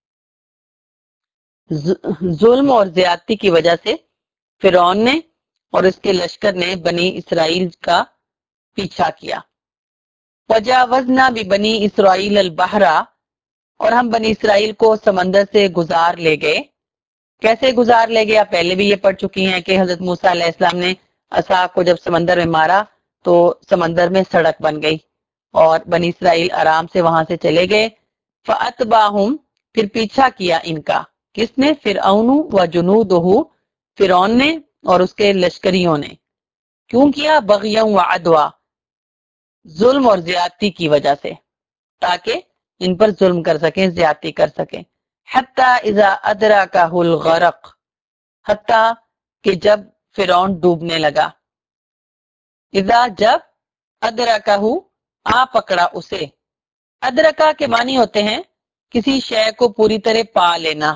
Speaker 1: ظلم اور زیادتی کی وجہ سے فرعون نے اور اس کے لشکر نے بنی اسرائیل کا پیچھا کیا۔ وجاوزنا ببنی اسرائیل البحر، اور ہم بنی اسرائیل کو سمندر سے گزار لے گئے۔ کیسے گزار لے گیا؟ پہلے بھی یہ پڑھ چکی ہیں کہ حضرت موسیٰ علیہ السلام نے عصا کو جب سمندر میں مارا تو سمندر میں سڑک بن گئی اور بنی اسرائیل آرام سے وہاں سے چلے گئے۔ فَأَتْبَعَهُمْ، پھر پیچھا کیا ان کا، کس نے؟ فرعون و جنودہ، فرعون نے اور اس کے لشکریوں نے۔ کیوں کیا؟ بغیا و عدوا، ظلم اور زیادتی کی وجہ سے، تاکہ ان پر ظلم کر سکیں، زیادتی کر سکیں۔ حتی اذا ادرکہ الغرق، حتی کہ جب فرعون ڈوبنے لگا، اذا جب، ادرکہ آ پکڑا اسے، ادرکہ کے معنی ہوتے ہیں کسی شے کو پوری طرح پا لینا،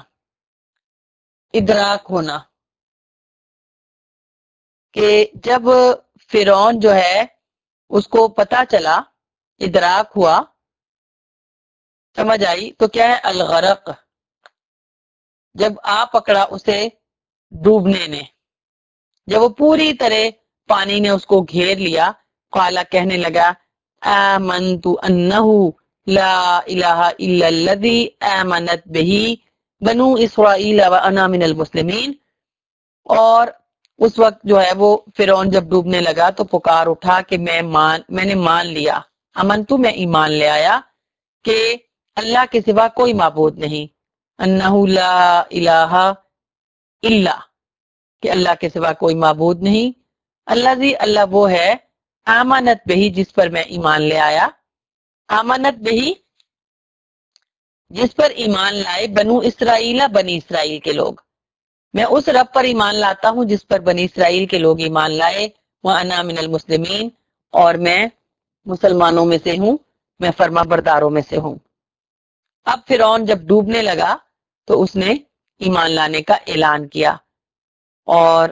Speaker 1: ادراک ہونا، کہ جب فرعون جو ہے اس کو پتا چلا، ادراک ہوا، سمجھ آئی تو کیا ہے؟ الغرق، جب آ پکڑا اسے ڈوبنے نے، جب وہ پوری طرح پانی نے اس کو گھیر لیا، قالا کہنے لگا آمنت انہ لا الہ الا الذی آمنت بہ بنو اسرائیل وانا من المسلمین، اور اس وقت جو ہے وہ فرعون جب ڈوبنے لگا تو پکار اٹھا کہ میں نے مان لیا، امنتو میں ایمان لے آیا کہ اللہ کے سوا کوئی معبود نہیں، انہ لا الہ الا، کہ اللہ کے سوا کوئی معبود نہیں، الذی، اللہ وہ ہے، آمنت بہی، جس پر میں ایمان لے آیا، آمنت بہی، جس پر ایمان لائے، بنو اسرائیل، بنی اسرائیل کے لوگ، میں اس رب پر ایمان لاتا ہوں جس پر بنی اسرائیل کے لوگ ایمان لائے، وَأَنَا مِنَ الْمُسْلِمِينَ، اور میں مسلمانوں میں سے ہوں، میں فرما برداروں میں سے ہوں۔ اب فرعون جب ڈوبنے لگا تو اس نے ایمان لانے کا اعلان کیا، اور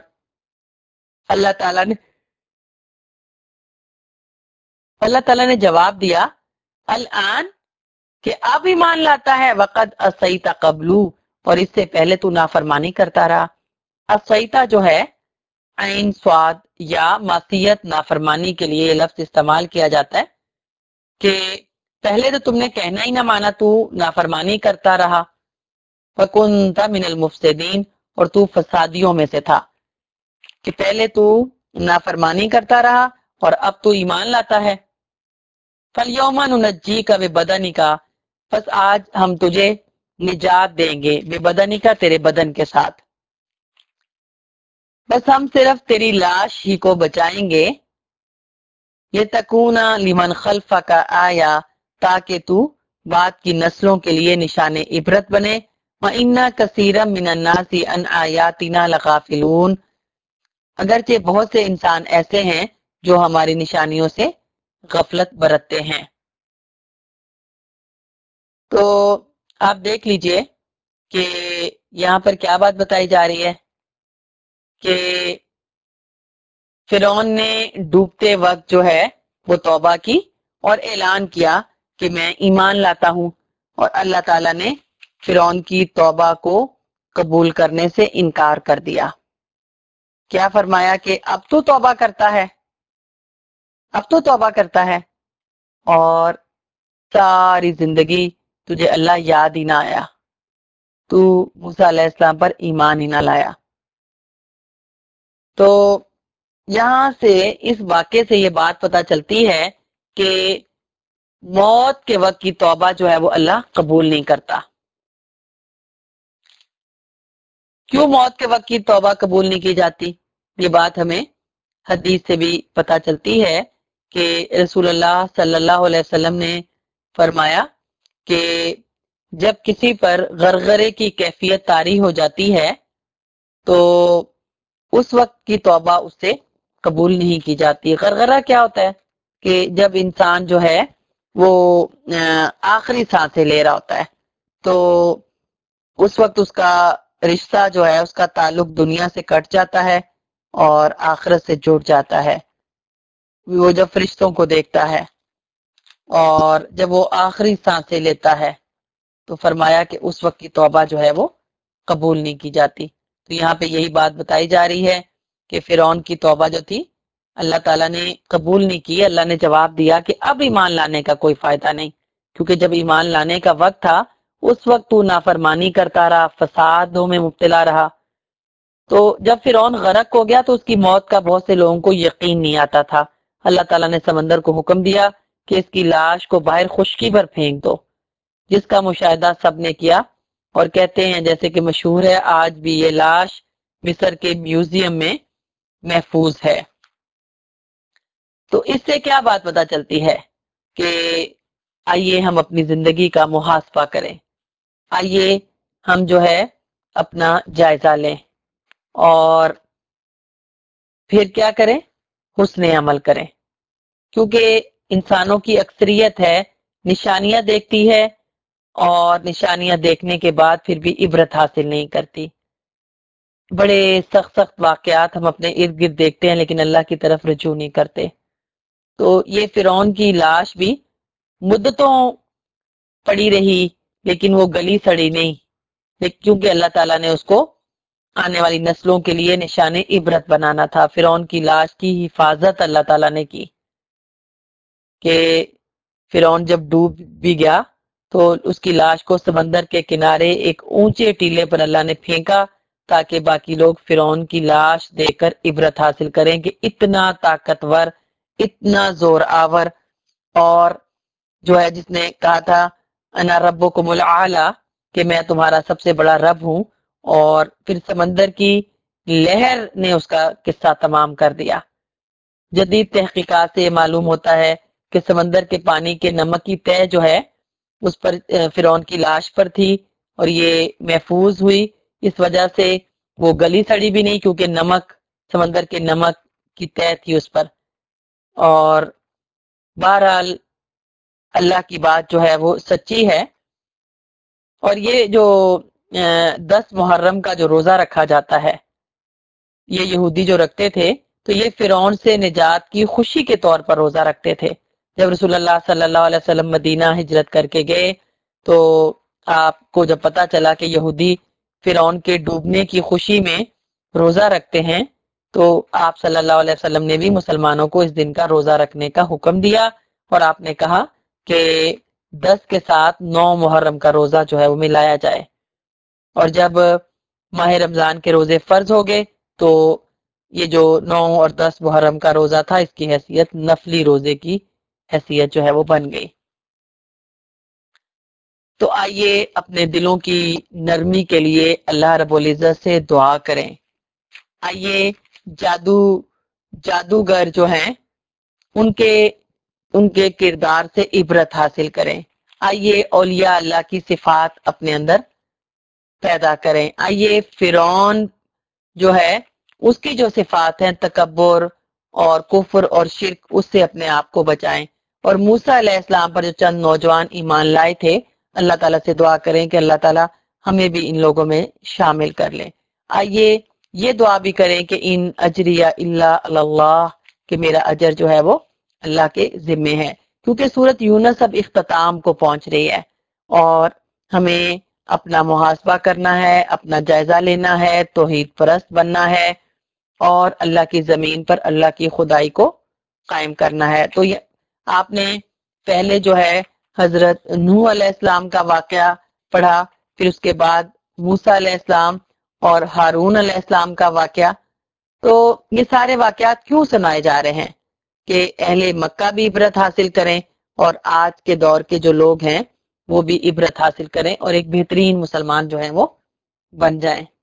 Speaker 1: اللہ تعالیٰ نے جواب دیا الآن، کہ اب ایمان لاتا ہے، وقد عصیت قبلو، اور اس سے پہلے تو نافرمانی کرتا رہا۔ عصیت جو ہے عین صاد یا معصیت، نافرمانی کے لیے یہ لفظ استعمال کیا جاتا ہے کہ پہلے تو تم نے کہنا ہی نہ مانا، تو نافرمانی کرتا رہا، فَكُنْتَ مِنَ الْمُفْسِدِينَ، اور تو فسادیوں میں سے تھا، کہ پہلے تو نافرمانی کرتا رہا اور اب تو ایمان لاتا ہے۔ فَالْيَوْمَ نُنَجِّيكَ بِبَدَنِكَ، بس آج ہم تجھے نجات دیں گے، بِبَدَنِكَ، تیرے بدن کے ساتھ، بس ہم صرف تیری لاش ہی کو بچائیں گے، لِتَكُونَ لِمَنْ خَلْفَكَ آیَةً، تاکہ تو بعد کی نسلوں کے لیے نشان عبرت بنے، وَإِنَّ كَثِيرًا مِنَ النَّاسِ عَنْ آیَاتِنَا لَغَافِلُونَ، اگرچہ بہت سے انسان ایسے ہیں جو ہماری نشانیوں سے غفلت برتتے ہیں۔ تو آپ دیکھ لیجئے کہ یہاں پر کیا بات بتائی جا رہی ہے کہ فرعون نے ڈوبتے وقت جو ہے وہ توبہ کی اور اعلان کیا کہ میں ایمان لاتا ہوں، اور اللہ تعالیٰ نے فرعون کی توبہ کو قبول کرنے سے انکار کر دیا۔ کیا فرمایا کہ اب تو توبہ کرتا ہے، اب تو توبہ کرتا ہے، اور ساری زندگی تجھے اللہ یاد ہی نہ آیا، تو موسیٰ علیہ السلام پر ایمان ہی نہ لایا۔ تو یہاں سے اس واقعے سے یہ بات پتہ چلتی ہے کہ موت کے وقت کی توبہ جو ہے وہ اللہ قبول نہیں کرتا۔ کیوں موت کے وقت کی توبہ قبول نہیں کی جاتی؟ یہ بات ہمیں حدیث سے بھی پتہ چلتی ہے کہ رسول اللہ صلی اللہ علیہ وسلم نے فرمایا کہ جب کسی پر غرغرے کی کیفیت طاری ہو جاتی ہے تو اس وقت کی توبہ اس سے قبول نہیں کی جاتی۔ غرغرہ کیا ہوتا ہے؟ کہ جب انسان جو ہے وہ آخری سانسیں لے رہا ہوتا ہے، تو اس وقت اس کا رشتہ جو ہے، اس کا تعلق دنیا سے کٹ جاتا ہے اور آخرت سے جڑ جاتا ہے. وہ جب فرشتوں کو دیکھتا ہے اور جب وہ آخری سانسیں لیتا ہے تو فرمایا کہ اس وقت کی توبہ جو ہے وہ قبول نہیں کی جاتی. تو یہاں پہ یہی بات بتائی جا رہی ہے کہ فرعون کی توبہ جو تھی اللہ تعالیٰ نے قبول نہیں کی. اللہ نے جواب دیا کہ اب ایمان لانے کا کوئی فائدہ نہیں، کیونکہ جب ایمان لانے کا وقت تھا اس وقت تو نافرمانی کرتا رہا، فسادوں میں مبتلا رہا. تو جب فرعون غرق ہو گیا تو اس کی موت کا بہت سے لوگوں کو یقین نہیں آتا تھا. اللہ تعالیٰ نے سمندر کو حکم دیا کہ اس کی لاش کو باہر خشکی پر پھینک دو، جس کا مشاہدہ سب نے کیا. اور کہتے ہیں جیسے کہ مشہور ہے آج بھی یہ لاش مصر کے میوزیم میں محفوظ ہے. تو اس سے کیا بات پتہ چلتی ہے کہ آئیے ہم اپنی زندگی کا محاسبہ کریں، آئیے ہم جو ہے اپنا جائزہ لیں اور پھر کیا کریں؟ حسن عمل کریں. کیونکہ انسانوں کی اکثریت ہے نشانیاں دیکھتی ہے اور نشانیاں دیکھنے کے بعد پھر بھی عبرت حاصل نہیں کرتی. بڑے سخت سخت واقعات ہم اپنے ارد گرد دیکھتے ہیں لیکن اللہ کی طرف رجوع نہیں کرتے. تو یہ فرعون کی لاش بھی مدتوں پڑی رہی لیکن وہ گلی سڑی نہیں، کیونکہ اللہ تعالیٰ نے اس کو آنے والی نسلوں کے لیے نشان عبرت بنانا تھا. فرعون کی لاش کی حفاظت اللہ تعالیٰ نے کی کہ فرعون جب ڈوب بھی گیا تو اس کی لاش کو سمندر کے کنارے ایک اونچے ٹیلے پر اللہ نے پھینکا تاکہ باقی لوگ فرعون کی لاش دیکھ کر عبرت حاصل کریں کہ اتنا طاقتور، اتنا زور آور، اور جو ہے جس نے کہا تھا انا ربکم الاعلی کہ میں تمہارا سب سے بڑا رب ہوں، اور پھر سمندر کی لہر نے اس کا قصہ تمام کر دیا. جدید تحقیقات سے یہ معلوم ہوتا ہے کہ سمندر کے پانی کے نمک کی تہ جو ہے اس پر فرعون کی لاش پر تھی اور یہ محفوظ ہوئی. اس وجہ سے وہ گلی سڑی بھی نہیں کیونکہ نمک، سمندر کے نمک کی تہ تھی اس پر. اور بہرحال اللہ کی بات جو ہے وہ سچی ہے. اور یہ جو 10 محرم کا جو روزہ رکھا جاتا ہے یہ یہودی جو رکھتے تھے تو یہ فرعون سے نجات کی خوشی کے طور پر روزہ رکھتے تھے. جب رسول اللہ صلی اللہ علیہ وسلم مدینہ ہجرت کر کے گئے تو آپ کو جب پتا چلا کہ یہودی فرعون کے ڈوبنے کی خوشی میں روزہ رکھتے ہیں تو آپ صلی اللہ علیہ وسلم نے بھی مسلمانوں کو اس دن کا روزہ رکھنے کا حکم دیا اور آپ نے کہا کہ 10 کے ساتھ 9 محرم کا روزہ جو ہے وہ ملایا جائے. اور جب ماہ رمضان کے روزے فرض ہو گئے تو یہ جو 9 اور 10 محرم کا روزہ تھا اس کی حیثیت نفلی روزے کی حیثیت جو ہے وہ بن گئی. تو آئیے اپنے دلوں کی نرمی کے لیے اللہ رب العزت سے دعا کریں. آئیے جادوگر جو ہیں ان کے کردار سے عبرت حاصل کریں. آئیے اولیاء اللہ کی صفات اپنے اندر پیدا کریں. آئیے فرعون جو ہے اس کی جو صفات ہیں تکبر اور کفر اور شرک اس سے اپنے آپ کو بچائیں. اور موسیٰ علیہ السلام پر جو چند نوجوان ایمان لائے تھے اللہ تعالیٰ سے دعا کریں کہ اللہ تعالیٰ ہمیں بھی ان لوگوں میں شامل کر لیں. آئیے یہ دعا بھی کریں کہ ان اجریہ الا اللہ کہ میرا اجر جو ہے وہ اللہ کے ذمے ہے. کیونکہ سورۃ یونس اب اختتام کو پہنچ رہی ہے اور ہمیں اپنا محاسبہ کرنا ہے، اپنا جائزہ لینا ہے، توحید پرست بننا ہے اور اللہ کی زمین پر اللہ کی خدائی کو قائم کرنا ہے. تو آپ نے پہلے جو ہے حضرت نوح علیہ السلام کا واقعہ پڑھا، پھر اس کے بعد موسیٰ علیہ السلام اور ہارون علیہ السلام کا واقعہ. تو یہ سارے واقعات کیوں سنائے جا رہے ہیں کہ اہل مکہ بھی عبرت حاصل کریں اور آج کے دور کے جو لوگ ہیں وہ بھی عبرت حاصل کریں اور ایک بہترین مسلمان جو ہیں وہ بن جائیں.